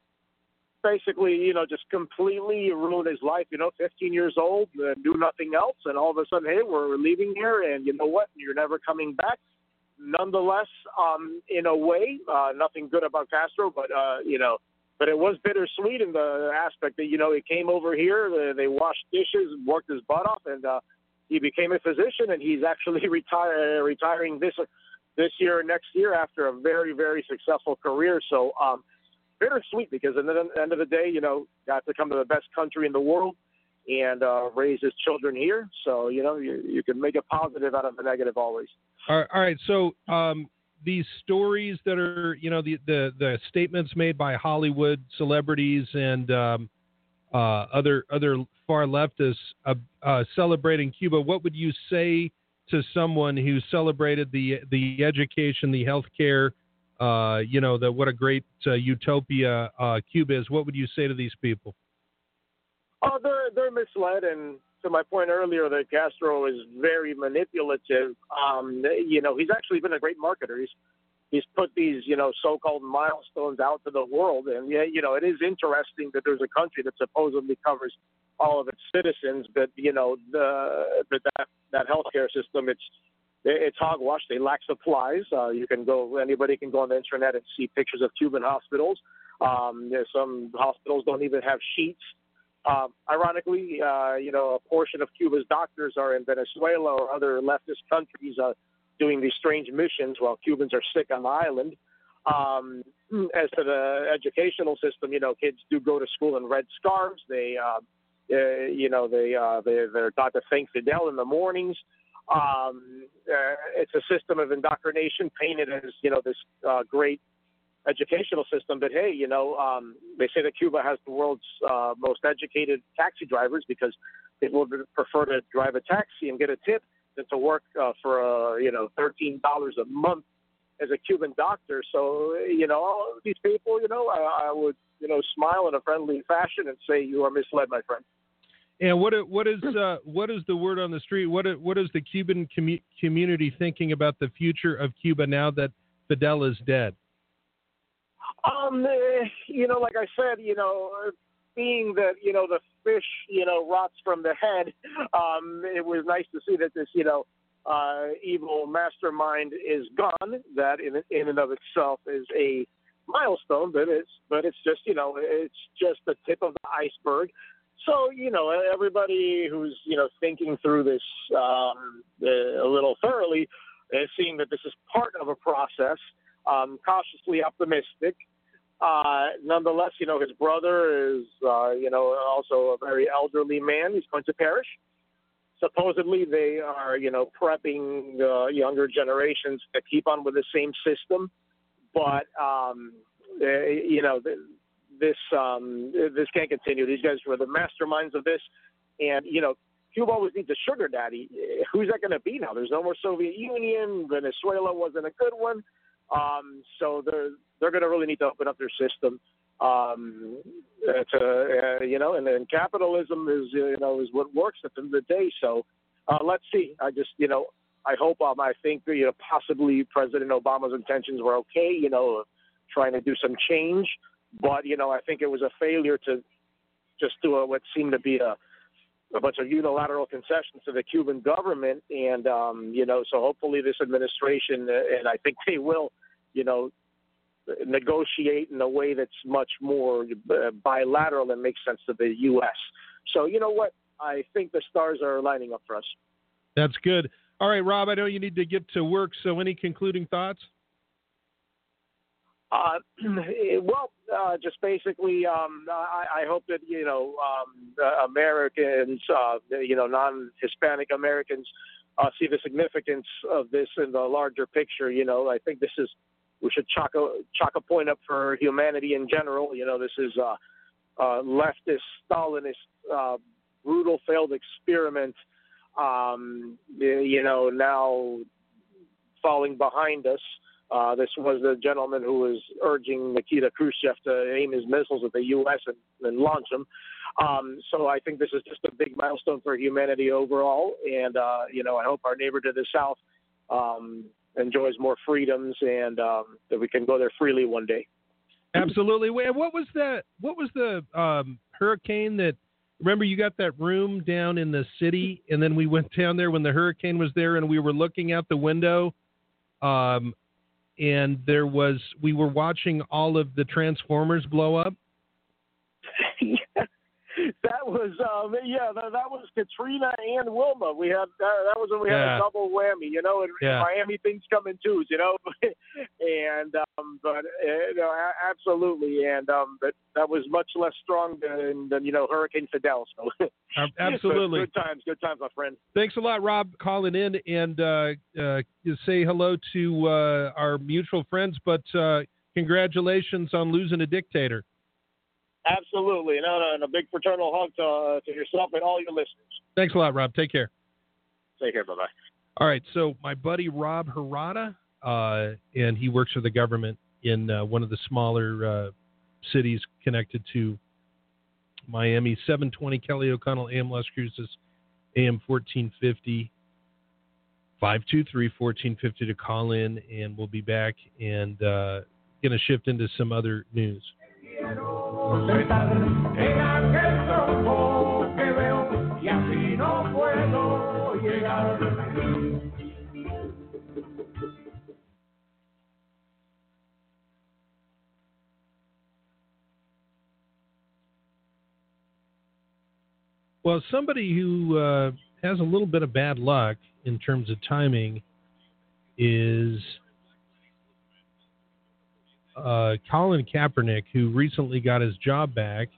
Basically, you know, just completely ruined his life. You know, fifteen years old, uh, do nothing else, and all of a sudden, hey, we're leaving here, and you know what? You're never coming back. Nonetheless, um, in a way, uh, nothing good about Castro, but uh, you know. But it was bittersweet in the aspect that, you know, he came over here, they washed dishes, worked his butt off, and uh, he became a physician, and he's actually retire, retiring this this year or next year after a very, very successful career. So um, bittersweet because at the end of the day, you know, got to come to the best country in the world and uh, raise his children here. So, you know, you, you can make a positive out of the negative always. All right. All right. So, um, these stories that are, you know, the, the, the statements made by Hollywood celebrities and um, uh, other other far leftists uh, uh, celebrating Cuba, what would you say to someone who celebrated the the education, the healthcare, uh, you know, the what a great uh, utopia uh, Cuba is? What would you say to these people? Oh, they're they're misled, and to my point earlier that Castro is very manipulative. Um, you know, he's actually been a great marketer. He's he's put these, you know, so-called milestones out to the world, and yeah, you know, it is interesting that there's a country that supposedly covers all of its citizens, but you know, the but that that healthcare system, it's it's hogwash. They lack supplies. Uh, you can go, anybody can go on the internet and see pictures of Cuban hospitals. Um, some hospitals don't even have sheets. Um, ironically, uh, you know, a portion of Cuba's doctors are in Venezuela or other leftist countries uh, doing these strange missions while Cubans are sick on the island. Um, as to the educational system, you know, kids do go to school in red scarves. They, uh, uh, you know, they, uh, they, they're taught to thank Fidel in the mornings. Um, uh, it's a system of indoctrination painted as, you know, this uh, great educational system. But, hey, you know, um, they say that Cuba has the world's uh, most educated taxi drivers because people would prefer to drive a taxi and get a tip than to work uh, for, uh, you know, thirteen dollars a month as a Cuban doctor. So, you know, all of these people, you know, I, I would, you know, smile in a friendly fashion and say, you are misled, my friend. And what what is uh, what is the word on the street? What what is the Cuban commu- community thinking about the future of Cuba now that Fidel is dead? Um, eh, you know, like I said, you know, being that, you know, the fish, you know, rots from the head, um, it was nice to see that this, you know, uh, evil mastermind is gone. That in in and of itself is a milestone, but it's but it's just, you know, it's just the tip of the iceberg. So, you know, everybody who's, you know, thinking through this um, a little thoroughly is seeing that this is part of a process, um, cautiously optimistic. Uh, nonetheless, you know, his brother is, uh, you know, also a very elderly man. He's going to perish. Supposedly they are, you know, prepping the younger generations to keep on with the same system. But, um, they, you know, the, This um, this can't continue. These guys were the masterminds of this, and you know, Cuba always needs a sugar daddy. Who's that going to be now? There's no more Soviet Union. Venezuela wasn't a good one, um, so they're they're going to really need to open up their system. Um, to uh, you know, and then capitalism is you know is what works at the end of the day. So uh, let's see. I just you know I hope um, I think you know possibly President Obama's intentions were okay. You know, trying to do some change. But, you know, I think it was a failure to just do a, what seemed to be a, a bunch of unilateral concessions to the Cuban government. And, um, you know, so hopefully this administration, and I think they will, you know, negotiate in a way that's much more bilateral and makes sense to the U S. So, you know what? I think the stars are lining up for us. That's good. All right, Rob, I know you need to get to work. So any concluding thoughts? Uh, well, uh, just basically, um, I, I hope that, you know, um, uh, Americans, uh, you know, non-Hispanic Americans uh, see the significance of this in the larger picture. You know, I think this is, we should chalk a, chalk a point up for humanity in general. You know, this is a, a leftist, Stalinist, uh, brutal failed experiment, um, you know, now falling behind us. Uh, this was the gentleman who was urging Nikita Khrushchev to aim his missiles at the U S and, and launch them. Um, so I think this is just a big milestone for humanity overall. And, uh, you know, I hope our neighbor to the south um, enjoys more freedoms and um, that we can go there freely one day. Absolutely. What was that? What was the um, hurricane that, remember you got that room down in the city and then we went down there when the hurricane was there and we were looking out the window um, and there was, we were watching all of the Transformers blow up. Yeah, that was, um, yeah, that, that was Katrina and Wilma. We had, that, that was when we yeah. had a double whammy, you know, and yeah. Miami things come in twos, you know, and, um, but, uh, you know, absolutely. And, um, but that was much less strong than, than you know, Hurricane Fidel. So absolutely. So good times, good times, my friend. Thanks a lot, Rob, calling in and, uh, uh, say hello to, uh, our mutual friends, but, uh, congratulations on losing a dictator. Absolutely. And, uh, and a big fraternal hug to, uh, to yourself and all your listeners. Thanks a lot, Rob. Take care. Take care. Bye-bye. All right. So my buddy Rob Harada, uh, and he works for the government in uh, one of the smaller uh, cities connected to Miami. seven twenty Kelly O'Connell, A M Las Cruces, A M fourteen fifty, five two three, one four five zero to call in, and we'll be back and uh, going to shift into some other news. Well, somebody who uh, has a little bit of bad luck in terms of timing is uh, Colin Kaepernick, who recently got his job back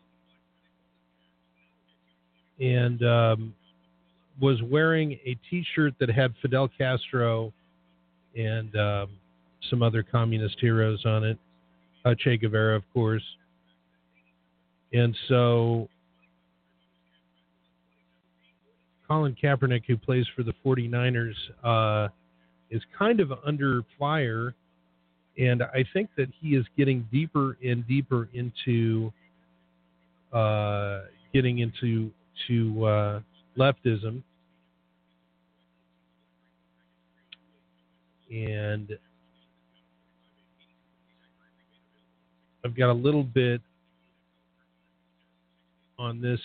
and um, was wearing a T-shirt that had Fidel Castro and um, some other communist heroes on it, uh, Che Guevara, of course. And so Colin Kaepernick, who plays for the forty-niners, uh, is kind of under fire, and I think that he is getting deeper and deeper into uh, getting into to uh, leftism. And I've got a little bit on this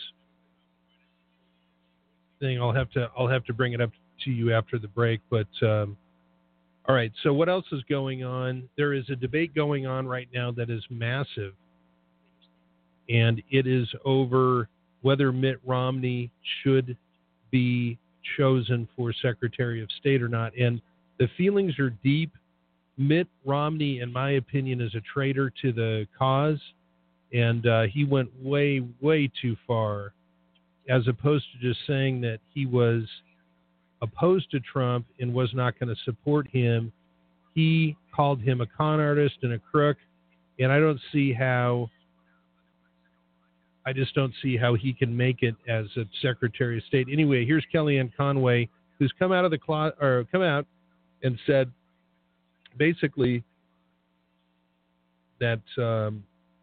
thing. I'll have to I'll have to bring it up to you after the break. But um, all right. So what else is going on? There is a debate going on right now that is massive, and it is over whether Mitt Romney should be chosen for Secretary of State or not. And the feelings are deep. Mitt Romney, in my opinion, is a traitor to the cause, and uh, he went way, way too far, as opposed to just saying that he was opposed to Trump and was not going to support him. He called him a con artist and a crook, and I don't see how, I just don't see how he can make it as a Secretary of State. Anyway, here's Kellyanne Conway, who's come out of the closet, or come out and said basically that, um,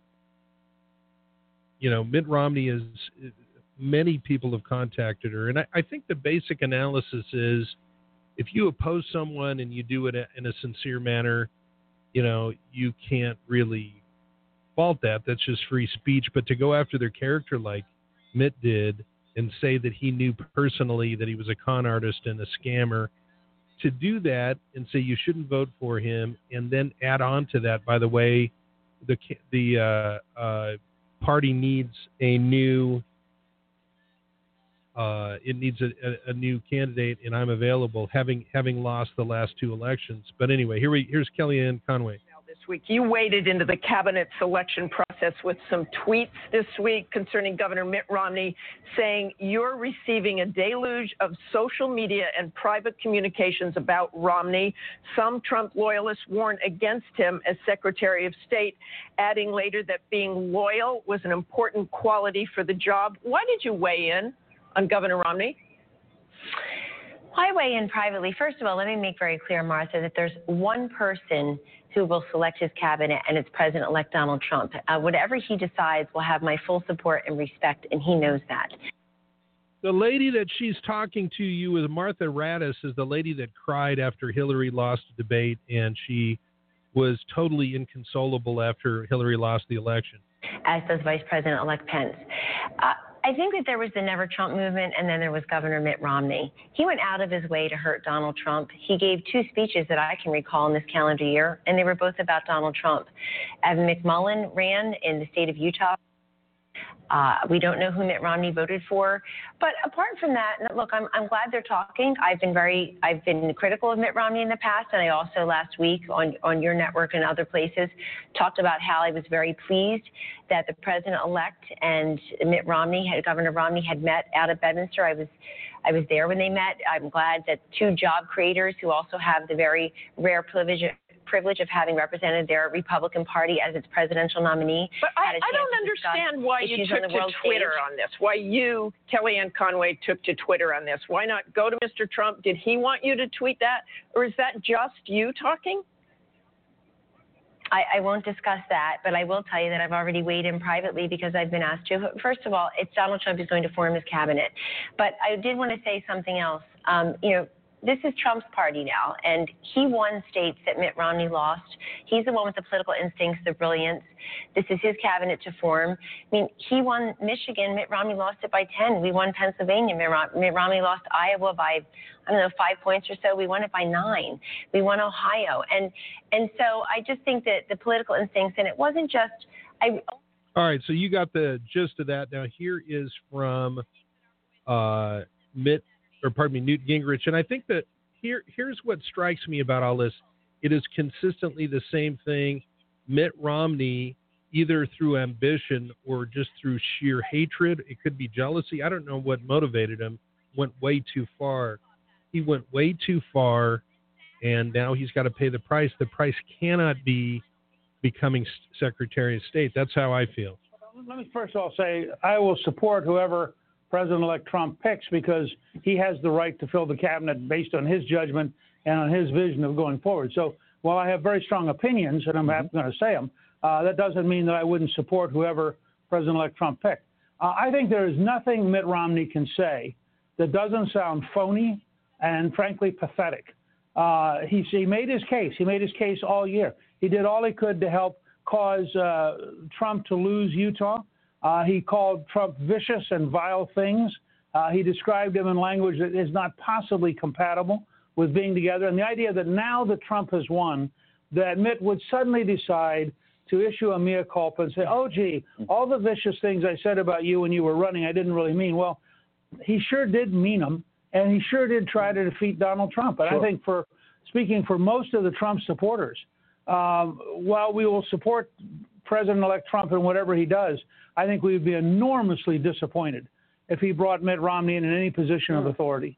you know, Mitt Romney is, many people have contacted her. And I, I think the basic analysis is if you oppose someone and you do it in a sincere manner, you know, you can't really fault that. That's just free speech. But to go after their character like Mitt did and say that he knew personally that he was a con artist and a scammer, to do that and say you shouldn't vote for him, and then add on to that, by the way, the the uh, uh, party needs a new uh, it needs a, a, a new candidate, and I'm available, having having lost the last two elections. But anyway, here we here's Kellyanne Conway. This week, you waded into the cabinet selection process with some tweets this week concerning Governor Mitt Romney, saying you're receiving a deluge of social media and private communications about Romney. Some Trump loyalists warn against him as Secretary of State, adding later that being loyal was an important quality for the job. Why did you weigh in on Governor Romney? I weigh in privately. First of all, let me make very clear, Martha, that there's one person who will select his cabinet, and it's President-elect Donald Trump. Uh, whatever he decides will have my full support and respect, and he knows that. The lady that she's talking to you with, Martha Raddatz, is the lady that cried after Hillary lost the debate, and she was totally inconsolable after Hillary lost the election. As does Vice President-elect Pence. Uh, I think that there was the Never Trump movement, and then there was Governor Mitt Romney. He went out of his way to hurt Donald Trump. He gave two speeches that I can recall in this calendar year, and they were both about Donald Trump. Evan McMullin ran in the state of Utah. Uh, we don't know who Mitt Romney voted for. But apart from that, look, I'm, I'm glad they're talking. I've been very, I've been critical of Mitt Romney in the past, and I also last week on, on your network and other places talked about how I was very pleased that the president-elect and Mitt Romney, had, Governor Romney, had met out at Bedminster. I was, I was there when they met. I'm glad that two job creators who also have the very rare privilege privilege of having represented their Republican Party as its presidential nominee. But I, I don't understand why you took to Twitter stage. on this, why you, Kellyanne Conway, took to Twitter on this. Why not go to Mister Trump? Did he want you to tweet that? Or is that just you talking? I, I won't discuss that, but I will tell you that I've already weighed in privately because I've been asked to. First of all, it's Donald Trump who's going to form his cabinet. But I did want to say something else. Um, you know, this is Trump's party now, and he won states that Mitt Romney lost. He's the one with the political instincts, the brilliance. This is his cabinet to form. I mean, he won Michigan. Mitt Romney lost it by ten. We won Pennsylvania. Mitt, Rom- Mitt Romney lost Iowa by, I don't know, five points or so. We won it by nine. We won Ohio. And and so I just think that the political instincts, and it wasn't just I. All right, so you got the gist of that. Now here is from uh, Mitt. or pardon me, Newt Gingrich. And I think that here, here's what strikes me about all this. It is consistently the same thing. Mitt Romney, either through ambition or just through sheer hatred, it could be jealousy, I don't know what motivated him, went way too far. He went way too far, and now he's got to pay the price. The price cannot be becoming Secretary of State. That's how I feel. Let me first of all say I will support whoever President-elect Trump picks because he has the right to fill the cabinet based on his judgment and on his vision of going forward. So while I have very strong opinions, and I'm mm-hmm. going to say them, uh, that doesn't mean that I wouldn't support whoever President-elect Trump picked. Uh, I think there is nothing Mitt Romney can say that doesn't sound phony and, frankly, pathetic. Uh, he, he made his case. He made his case all year. He did all he could to help cause uh, Trump to lose Utah. Uh, he called Trump vicious and vile things. Uh, he described him in language that is not possibly compatible with being together. And the idea that now that Trump has won, that Mitt would suddenly decide to issue a mea culpa and say, oh, gee, all the vicious things I said about you when you were running, I didn't really mean. Well, he sure did mean them, and he sure did try to defeat Donald Trump. And sure. I think for speaking for most of the Trump supporters, um, while we will support President-elect Trump in whatever he does, I think we would be enormously disappointed if he brought Mitt Romney in, in any position of authority.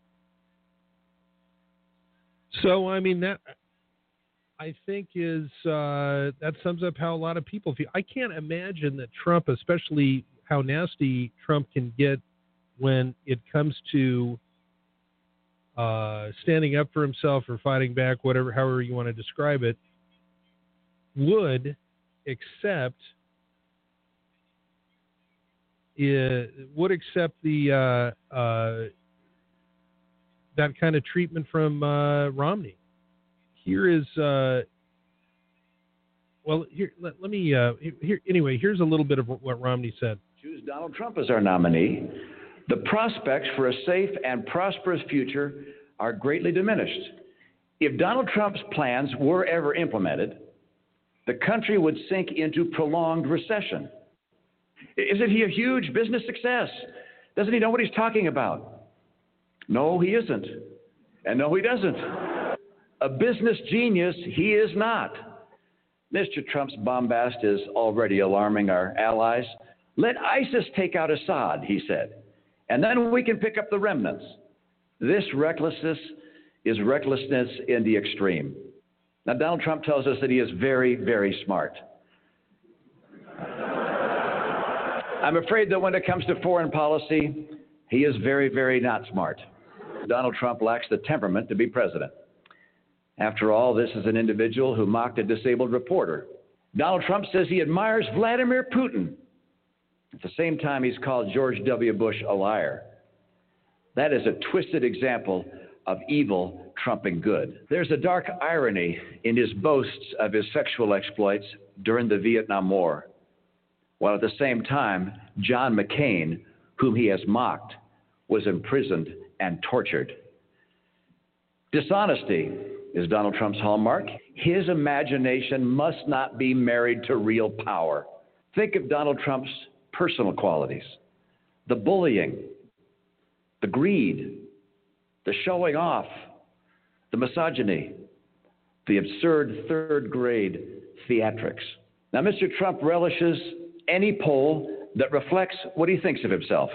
So, I mean, that I think is uh, that sums up how a lot of people feel. I can't imagine that Trump, especially how nasty Trump can get when it comes to uh, standing up for himself or fighting back, whatever, however you want to describe it, would accept uh, would accept the uh, uh, that kind of treatment from uh, Romney. Here is uh, well, here let, let me uh, here anyway. Here's a little bit of what Romney said. Choose Donald Trump as our nominee. The prospects for a safe and prosperous future are greatly diminished. If Donald Trump's plans were ever implemented, the country would sink into prolonged recession. Isn't he a huge business success? Doesn't he know what he's talking about? No, he isn't. And no, he doesn't. A business genius, he is not. Mister Trump's bombast is already alarming our allies. Let ISIS take out Assad, he said, and then we can pick up the remnants. This recklessness is recklessness in the extreme. Now, Donald Trump tells us that he is very, very smart. I'm afraid that when it comes to foreign policy, he is very, very not smart. Donald Trump lacks the temperament to be president. After all, this is an individual who mocked a disabled reporter. Donald Trump says he admires Vladimir Putin. At the same time, he's called George W. Bush a liar. That is a twisted example of evil trumping good. There's a dark irony in his boasts of his sexual exploits during the Vietnam War, while at the same time, John McCain, whom he has mocked, was imprisoned and tortured. Dishonesty is Donald Trump's hallmark. His imagination must not be married to real power. Think of Donald Trump's personal qualities: the bullying, the greed, the showing off, the misogyny, the absurd third-grade theatrics. Now, Mister Trump relishes any poll that reflects what he thinks of himself.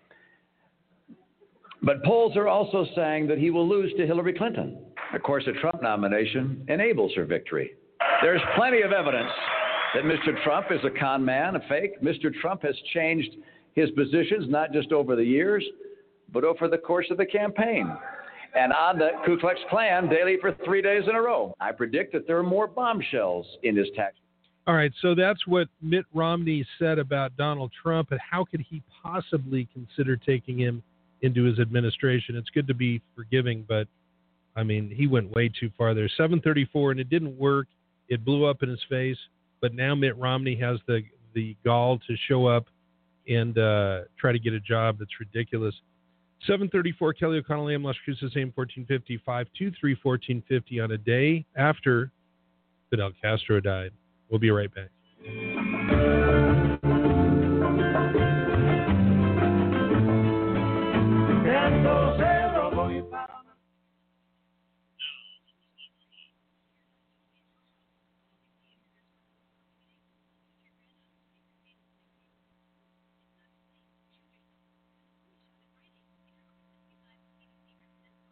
But polls are also saying that he will lose to Hillary Clinton. Of course, a Trump nomination enables her victory. There's plenty of evidence that Mister Trump is a con man, a fake. Mister Trump has changed his positions not just over the years, but over the course of the campaign. And on the Ku Klux Klan daily for three days in a row. I predict that there are more bombshells in his tax. All right, so that's what Mitt Romney said about Donald Trump, and how could he possibly consider taking him into his administration? It's good to be forgiving, but, I mean, he went way too far there. seven thirty-four, and it didn't work. It blew up in his face, but now Mitt Romney has the, the gall to show up and uh, try to get a job that's ridiculous. seven thirty-four, Kelly O'Connell, A M Las Cruces, A M fourteen fifty, five two three, fourteen fifty on a day after Fidel Castro died. We'll be right back.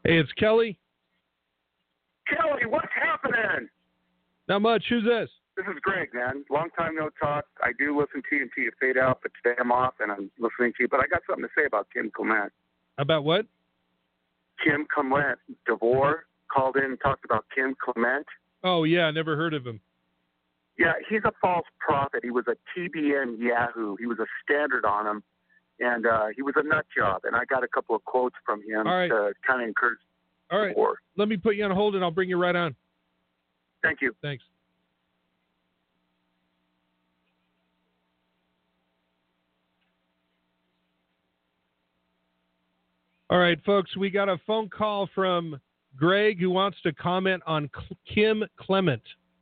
Hey, it's Kelly. Kelly, what's happening? Not much. Who's this? This is Greg, man. Long time no talk. I do listen to you until you fade out, but today I'm off and I'm listening to you. But I got something to say about Kim Clement. About what? Kim Clement. DeVore called in and talked about Kim Clement. Oh, yeah. I never heard of him. Yeah, he's a false prophet. He was a T B N Yahoo. He was a standard on him, and uh, he was a nut job. And I got a couple of quotes from him All right. to kind of encourage All right. DeVore. Let me put you on hold, and I'll bring you right on. Thank you. Thanks. All right, folks, we got a phone call from Greg who wants to comment on Kim Clement.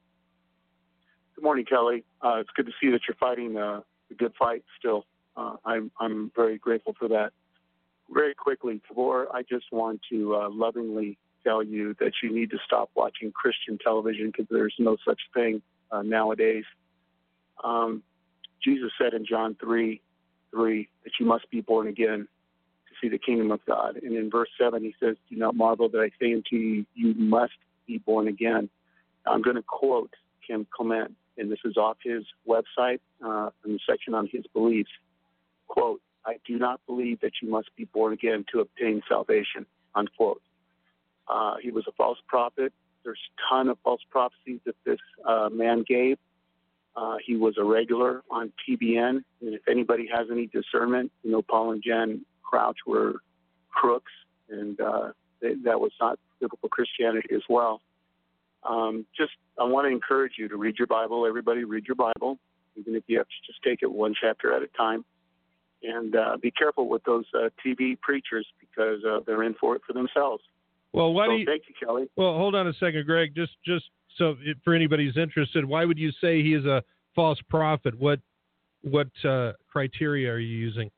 Good morning, Kelly. Uh, it's good to see that you're fighting uh, a good fight still. Uh, I'm I'm very grateful for that. Very quickly, Tabor, I just want to uh, lovingly tell you that you need to stop watching Christian television because there's no such thing uh, nowadays. Um, Jesus said in John three three that you must be born again to see the kingdom of God. And in verse seven, he says, do not marvel that I say unto you, you must be born again. I'm going to quote Kim Clement, and this is off his website uh, in the section on his beliefs. Quote, I do not believe that you must be born again to obtain salvation, unquote. Uh, he was a false prophet. There's a ton of false prophecies that this uh, man gave. Uh, he was a regular on T B N, and if anybody has any discernment, you know, Paul and Jen Crouch were crooks, and uh, they, that was not biblical Christianity as well. Um, just, I want to encourage you to read your Bible. Everybody read your Bible, even if you have to just take it one chapter at a time. And uh, be careful with those uh, T V preachers because uh, they're in for it for themselves. Well, why so do you? Thank you, Kelly. Well, hold on a second, Greg. Just, just so it, for anybody who's interested, why would you say he is a false prophet? What, what uh, criteria are you using?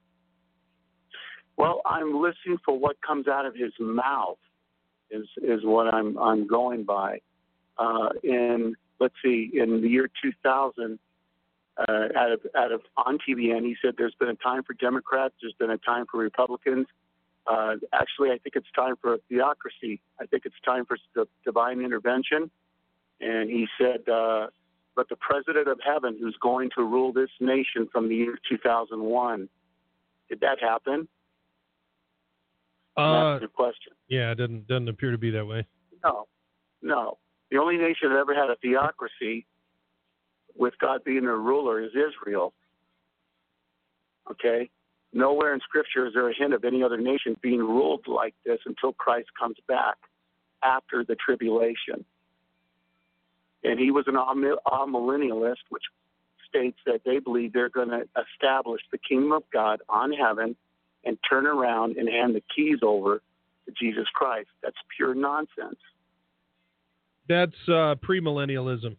Well, I'm listening for what comes out of his mouth. Is is what I'm I'm going by. Uh, in let's see, in the year two thousand, uh, out of out of on T V N, he said there's been a time for Democrats, there's been a time for Republicans. Uh, actually, I think it's time for a theocracy. I think it's time for the divine intervention. And he said, uh, but the president of heaven who's going to rule this nation from the year two thousand one, did that happen? Uh, That's the question. Yeah, it doesn't doesn't appear to be that way. No, no. The only nation that ever had a theocracy with God being their ruler is Israel. Okay? Nowhere in Scripture is there a hint of any other nation being ruled like this until Christ comes back after the tribulation. And he was an amillennialist, which states that they believe they're going to establish the kingdom of God on heaven and turn around and hand the keys over to Jesus Christ. That's pure nonsense. That's uh, premillennialism.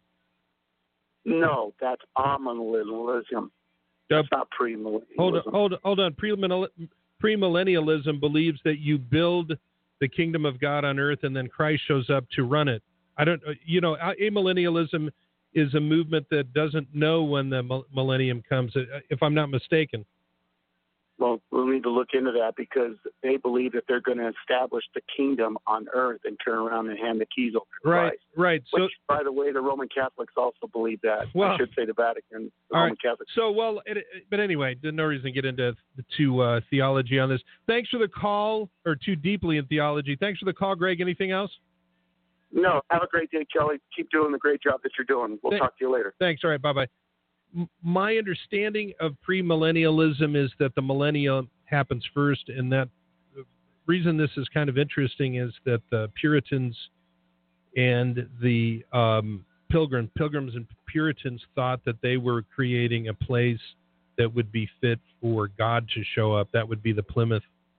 No, that's amillennialism. That's not premillennialism. Hold on, hold on, hold on. Premill- premillennialism believes that you build the kingdom of God on earth and then Christ shows up to run it. I don't, you know, amillennialism is a movement that doesn't know when the millennium comes, if I'm not mistaken. Well, we'll need to look into that because they believe that they're going to establish the kingdom on earth and turn around and hand the keys over to Right, Christ. right. Which, So, by the way, the Roman Catholics also believe that. Well, I should say the Vatican, the all Roman right. Catholics. So, well, it, it- but anyway, there's no reason to get into to uh, theology on this. Thanks for the call, or too deeply in theology. Thanks for the call, Greg. Anything else? No, have a great day, Kelly. Keep doing the great job that you're doing. We'll Thank- talk to you later. Thanks. All right. Bye-bye. M- My understanding of premillennialism is that the millennium happens first, and that the reason this is kind of interesting is that the Puritans and the um, pilgrim, pilgrims and Puritans thought that they were creating a place that would be fit for God to show up. That would be the Plymouth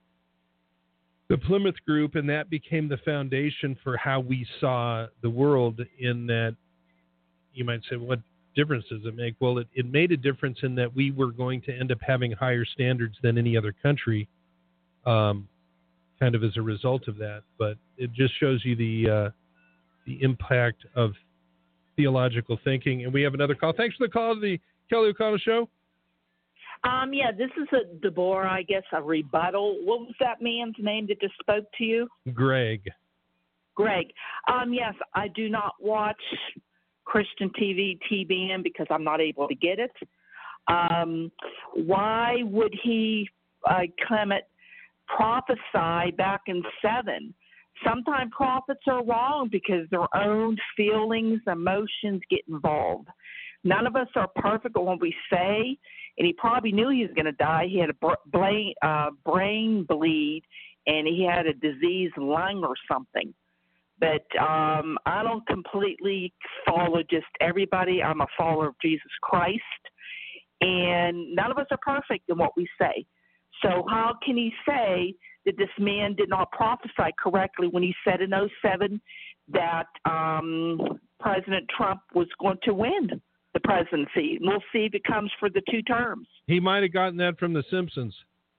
the Plymouth group, and that became the foundation for how we saw the world. In that, you might say, what difference does it make? Well, it, it made a difference in that we were going to end up having higher standards than any other country, um, kind of as a result of that. But it just shows you the uh, the impact of theological thinking. And we have another call. Thanks for the call to the Kelly O'Connell Show. Um, yeah, this is a Deborah, I guess, a rebuttal. What was that man's name that just spoke to you? Greg. Greg. Um, yes, I do not watch Christian T V, T B N, because I'm not able to get it. Um, why would he, uh, Clement, prophesy back in seven? Sometimes prophets are wrong because their own feelings, emotions get involved. None of us are perfect at what we say, and he probably knew he was going to die. He had a brain, uh, brain bleed, and he had a diseased lung or something. But um, I don't completely follow just everybody. I'm a follower of Jesus Christ, and none of us are perfect in what we say. So how can he say that this man did not prophesy correctly when he said in oh seven that um, President Trump was going to win the presidency? We'll see if it comes for the two terms. He might have gotten that from The Simpsons.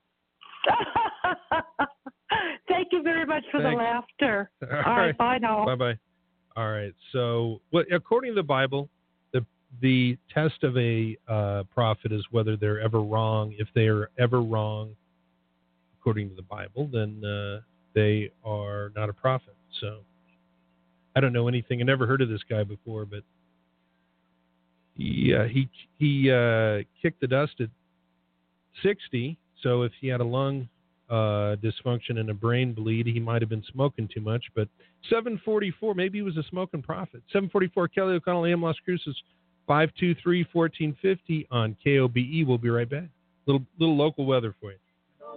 Thank you very much for Thanks. the laughter. All, All right, right, bye now. Bye-bye. All right, so what, according to the Bible, the the test of a uh, prophet is whether they're ever wrong. If they are ever wrong, according to the Bible, then uh, they are not a prophet. So I don't know anything. I never heard of this guy before, but yeah, he he uh, kicked the dust at sixty. So if he had a lung uh, dysfunction and a brain bleed, he might have been smoking too much. But seven forty-four, maybe he was a smoking prophet. seven forty-four, Kelly O'Connell, A M Las Cruces, five two three, one four five zero on K O B E. We'll be right back. Little little local weather for you.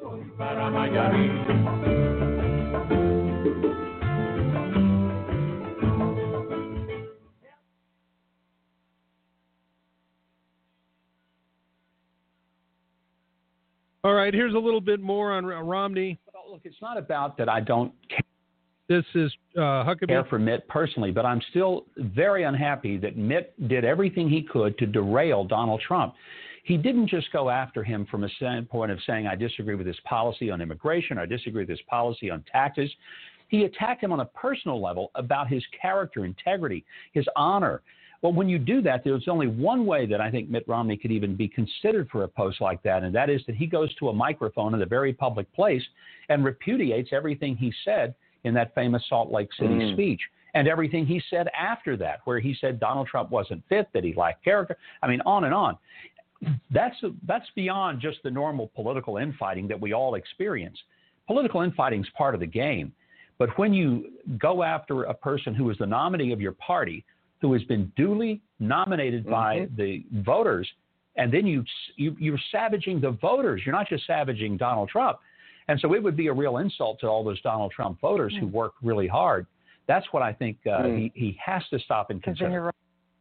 All right, here's a little bit more on Romney. Look, it's not about that I don't care. This is uh, Huckabee. care for Mitt personally, but I'm still very unhappy that Mitt did everything he could to derail Donald Trump. He didn't just go after him from a standpoint of saying, I disagree with his policy on immigration, or I disagree with his policy on taxes. He attacked him on a personal level about his character, integrity, his honor. Well, when you do that, there's only one way that I think Mitt Romney could even be considered for a post like that, and that is that he goes to a microphone in a very public place and repudiates everything he said in that famous Salt Lake City mm. speech, and everything he said after that, where he said Donald Trump wasn't fit, that he lacked character. I mean, on and on. That's that's beyond just the normal political infighting that we all experience. Political infighting is part of the game. But when you go after a person who is the nominee of your party, who has been duly nominated mm-hmm. by the voters, and then you, you, you're savaging the voters. You're not just savaging Donald Trump. And so it would be a real insult to all those Donald Trump voters mm. who work really hard. That's what I think uh, mm. he, he has to stop and consider.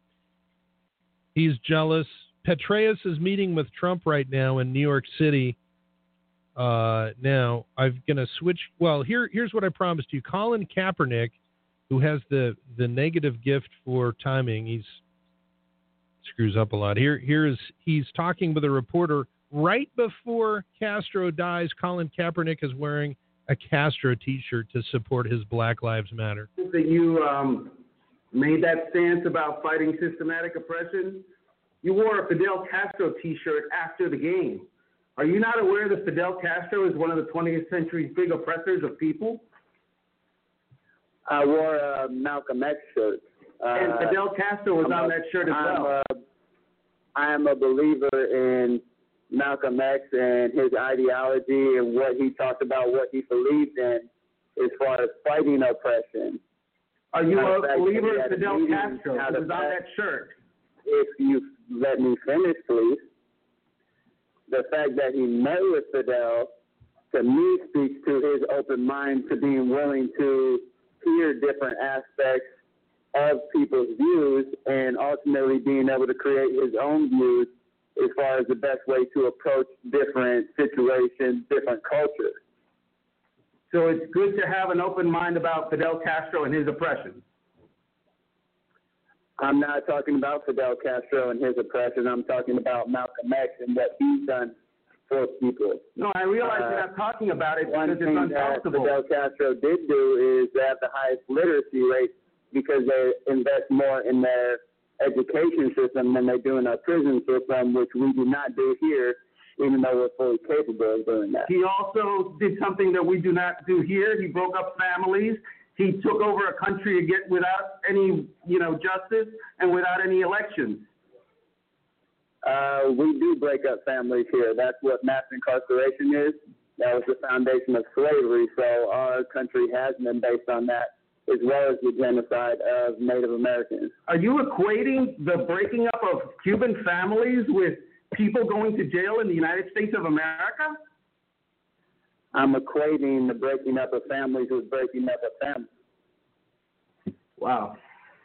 He's jealous. Petraeus is meeting with Trump right now in New York City. Uh, now, I'm going to switch. Well, here, here's what I promised you. Colin Kaepernick, who has the, the negative gift for timing, he's screws up a lot. Here, here is he's talking with a reporter right before Castro dies. Colin Kaepernick is wearing a Castro T-shirt to support his Black Lives Matter. That you um, made that stance about fighting systematic oppression. You wore a Fidel Castro T-shirt after the game. Are you not aware that Fidel Castro is one of the twentieth century's big oppressors of people? I wore a Malcolm X shirt. Uh, and Fidel Castro was I'm on a, that shirt as I'm well. A, I am a believer in Malcolm X and his ideology and what he talked about, what he believed in as far as fighting oppression. Are you a believer in Fidel Castro? It was on that shirt. If you let me finish, please. The fact that he met with Fidel, to me, speaks to his open mind to being willing to hear different aspects of people's views and ultimately being able to create his own views as far as the best way to approach different situations, different cultures. So it's good to have an open mind about Fidel Castro and his oppression. I'm not talking about Fidel Castro and his oppression. I'm talking about Malcolm X and what he's done for people. No, I realize uh, you're not talking about it because it's uncomfortable. One thing that Fidel Castro did do is they have the highest literacy rate because they invest more in their education system than they do in our prison system, which we do not do here even though we're fully capable of doing that. He also did something that we do not do here. He broke up families. He took over a country to get without any, you know, justice and without any elections. Uh, we do break up families here. That's what mass incarceration is. That was the foundation of slavery. So our country has been based on that, as well as the genocide of Native Americans. Are you equating the breaking up of Cuban families with people going to jail in the United States of America? I'm equating the breaking up of families with breaking up of families. Wow.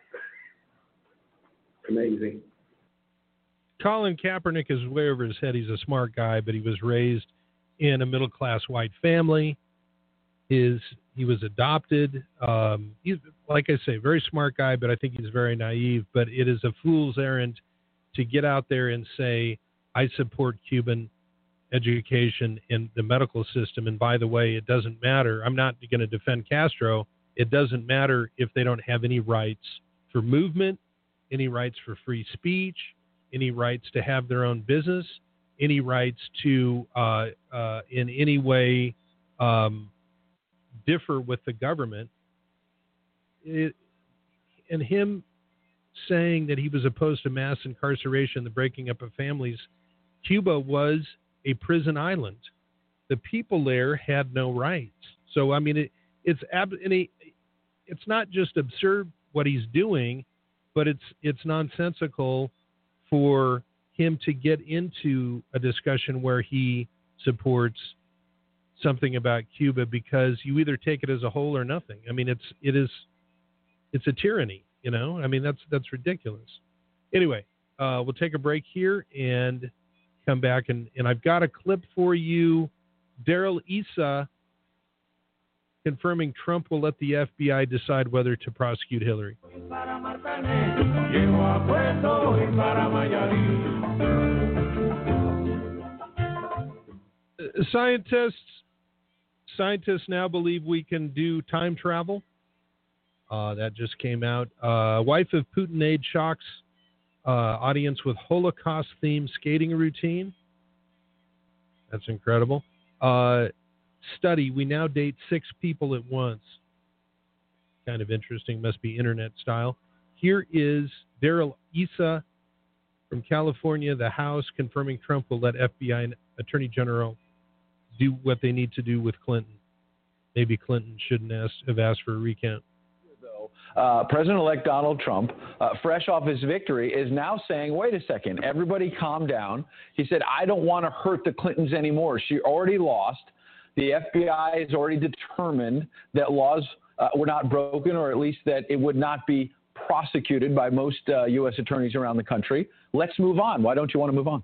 Amazing. Colin Kaepernick is way over his head. He's a smart guy, but he was raised in a middle-class white family. His he was adopted. Um, he's, like I say, very smart guy, but I think he's very naive. But it is a fool's errand to get out there and say, I support Cuban education in the medical system. And by the way, it doesn't matter. I'm not going to defend Castro. It doesn't matter if they don't have any rights for movement, any rights for free speech, any rights to have their own business, any rights to uh, uh, in any way um, differ with the government. It, and him saying that he was opposed to mass incarceration, the breaking up of families, Cuba was a prison island. The people there had no rights. So, I mean, it, it's ab- and he, it's not just absurd what he's doing, but it's it's nonsensical for him to get into a discussion where he supports something about Cuba, because you either take it as a whole or nothing. I mean, it's it is it's a tyranny, you know. I mean, that's that's ridiculous. Anyway, uh, we'll take a break here and come back, and, and I've got a clip for you. Darrell Issa confirming Trump will let the F B I decide whether to prosecute Hillary. Scientists scientists now believe we can do time travel. Uh, that just came out. Uh, wife of Putin aide shocks uh, audience with Holocaust-themed skating routine. That's incredible. Uh, study, we now date six people at once. Kind of interesting, must be internet style. Here is Darrell Issa from California, the House, confirming Trump will let F B I and Attorney General do what they need to do with Clinton. Maybe Clinton shouldn't ask, have asked for a recount. Uh, President-elect Donald Trump, uh, fresh off his victory, is now saying, wait a second, everybody calm down. He said, I don't want to hurt the Clintons anymore. She already lost. The F B I has already determined that laws uh, were not broken, or at least that it would not be prosecuted by most uh, U S attorneys around the country. Let's move on. Why don't you want to move on?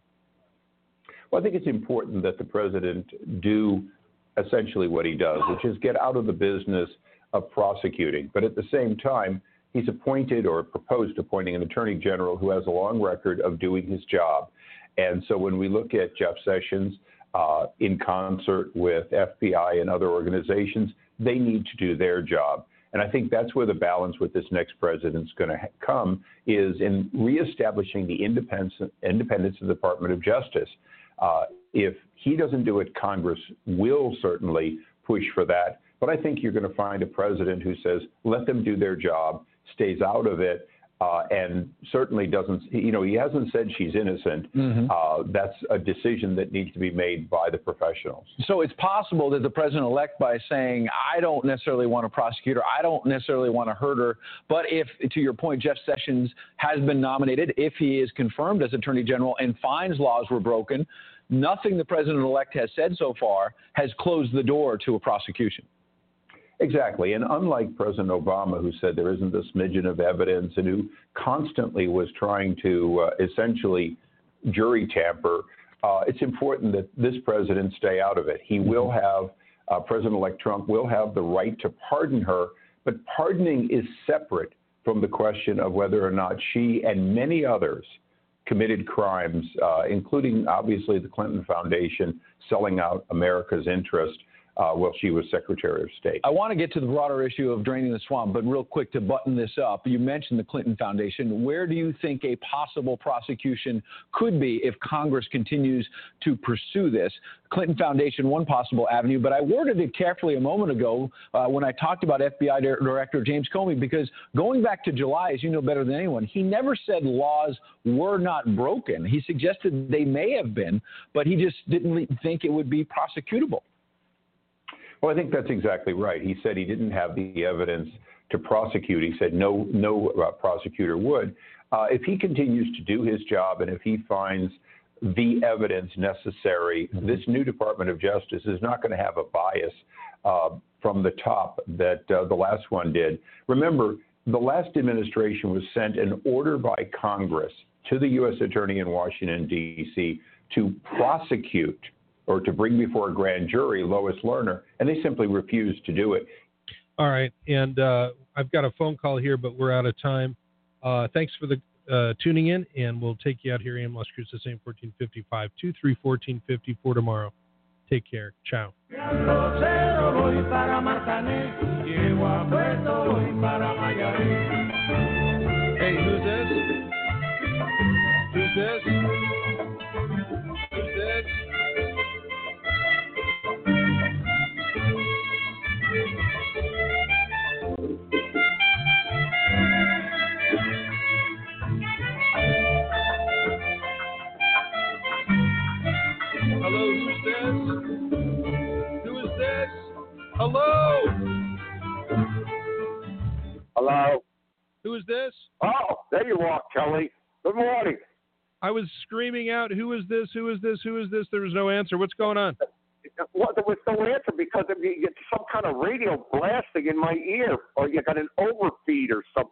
Well, I think it's important that the president do essentially what he does, which is get out of the business of prosecuting. But at the same time, he's appointed or proposed appointing an attorney general who has a long record of doing his job. And so when we look at Jeff Sessions uh, in concert with F B I and other organizations, they need to do their job. And I think that's where the balance with this next president's going to ha- come is in reestablishing the independence, independence of the Department of Justice. Uh, if he doesn't do it, Congress will certainly push for that. But I think you're going to find a president who says, let them do their job, stays out of it, uh, and certainly doesn't, you know, he hasn't said she's innocent. Mm-hmm. Uh, that's a decision that needs to be made by the professionals. So it's possible that the president-elect, by saying, I don't necessarily want to prosecute her, I don't necessarily want to hurt her, but if, to your point, Jeff Sessions has been nominated, if he is confirmed as Attorney General and finds laws were broken, nothing the president-elect has said so far has closed the door to a prosecution. Exactly. And unlike President Obama, who said there isn't a smidgen of evidence and who constantly was trying to uh, essentially jury tamper, uh, it's important that this president stay out of it. He mm-hmm. will have, uh, President-elect Trump will have the right to pardon her, but pardoning is separate from the question of whether or not she and many others committed crimes, uh, including obviously the Clinton Foundation selling out America's interest. uh, while she was Secretary of State. I want to get to the broader issue of draining the swamp, but real quick to button this up, you mentioned the Clinton Foundation. Where do you think a possible prosecution could be if Congress continues to pursue this? Clinton Foundation, one possible avenue, but I worded it carefully a moment ago uh, when I talked about F B I Director James Comey, because going back to July, as you know better than anyone, he never said laws were not broken. He suggested they may have been, but he just didn't think it would be prosecutable. Well, I think that's exactly right. He said he didn't have the evidence to prosecute. He said no, no uh, prosecutor would. Uh, if he continues to do his job and if he finds the evidence necessary, this new Department of Justice is not going to have a bias uh, from the top that uh, the last one did. Remember, the last administration was sent an order by Congress to the U S Attorney in Washington, D C to prosecute or to bring before a grand jury Lois Lerner, and they simply refused to do it. All right, and uh, I've got a phone call here, but we're out of time. Uh, thanks for the uh, tuning in, and we'll take you out here in Las Cruces, same fourteen fifty-five, two three fourteen fifty-four tomorrow. Take care. Ciao. Hey, who's this? Who's this? Who's this? Hello, who's this? Who is this? Hello? Hello? Who is this? Oh, there you are, Kelly. Good morning. I was screaming out, who is this? Who is this? Who is this? There was no answer. What's going on? Well, there was no answer because of you get some kind of radio blasting in my ear, or you got an overfeed or something.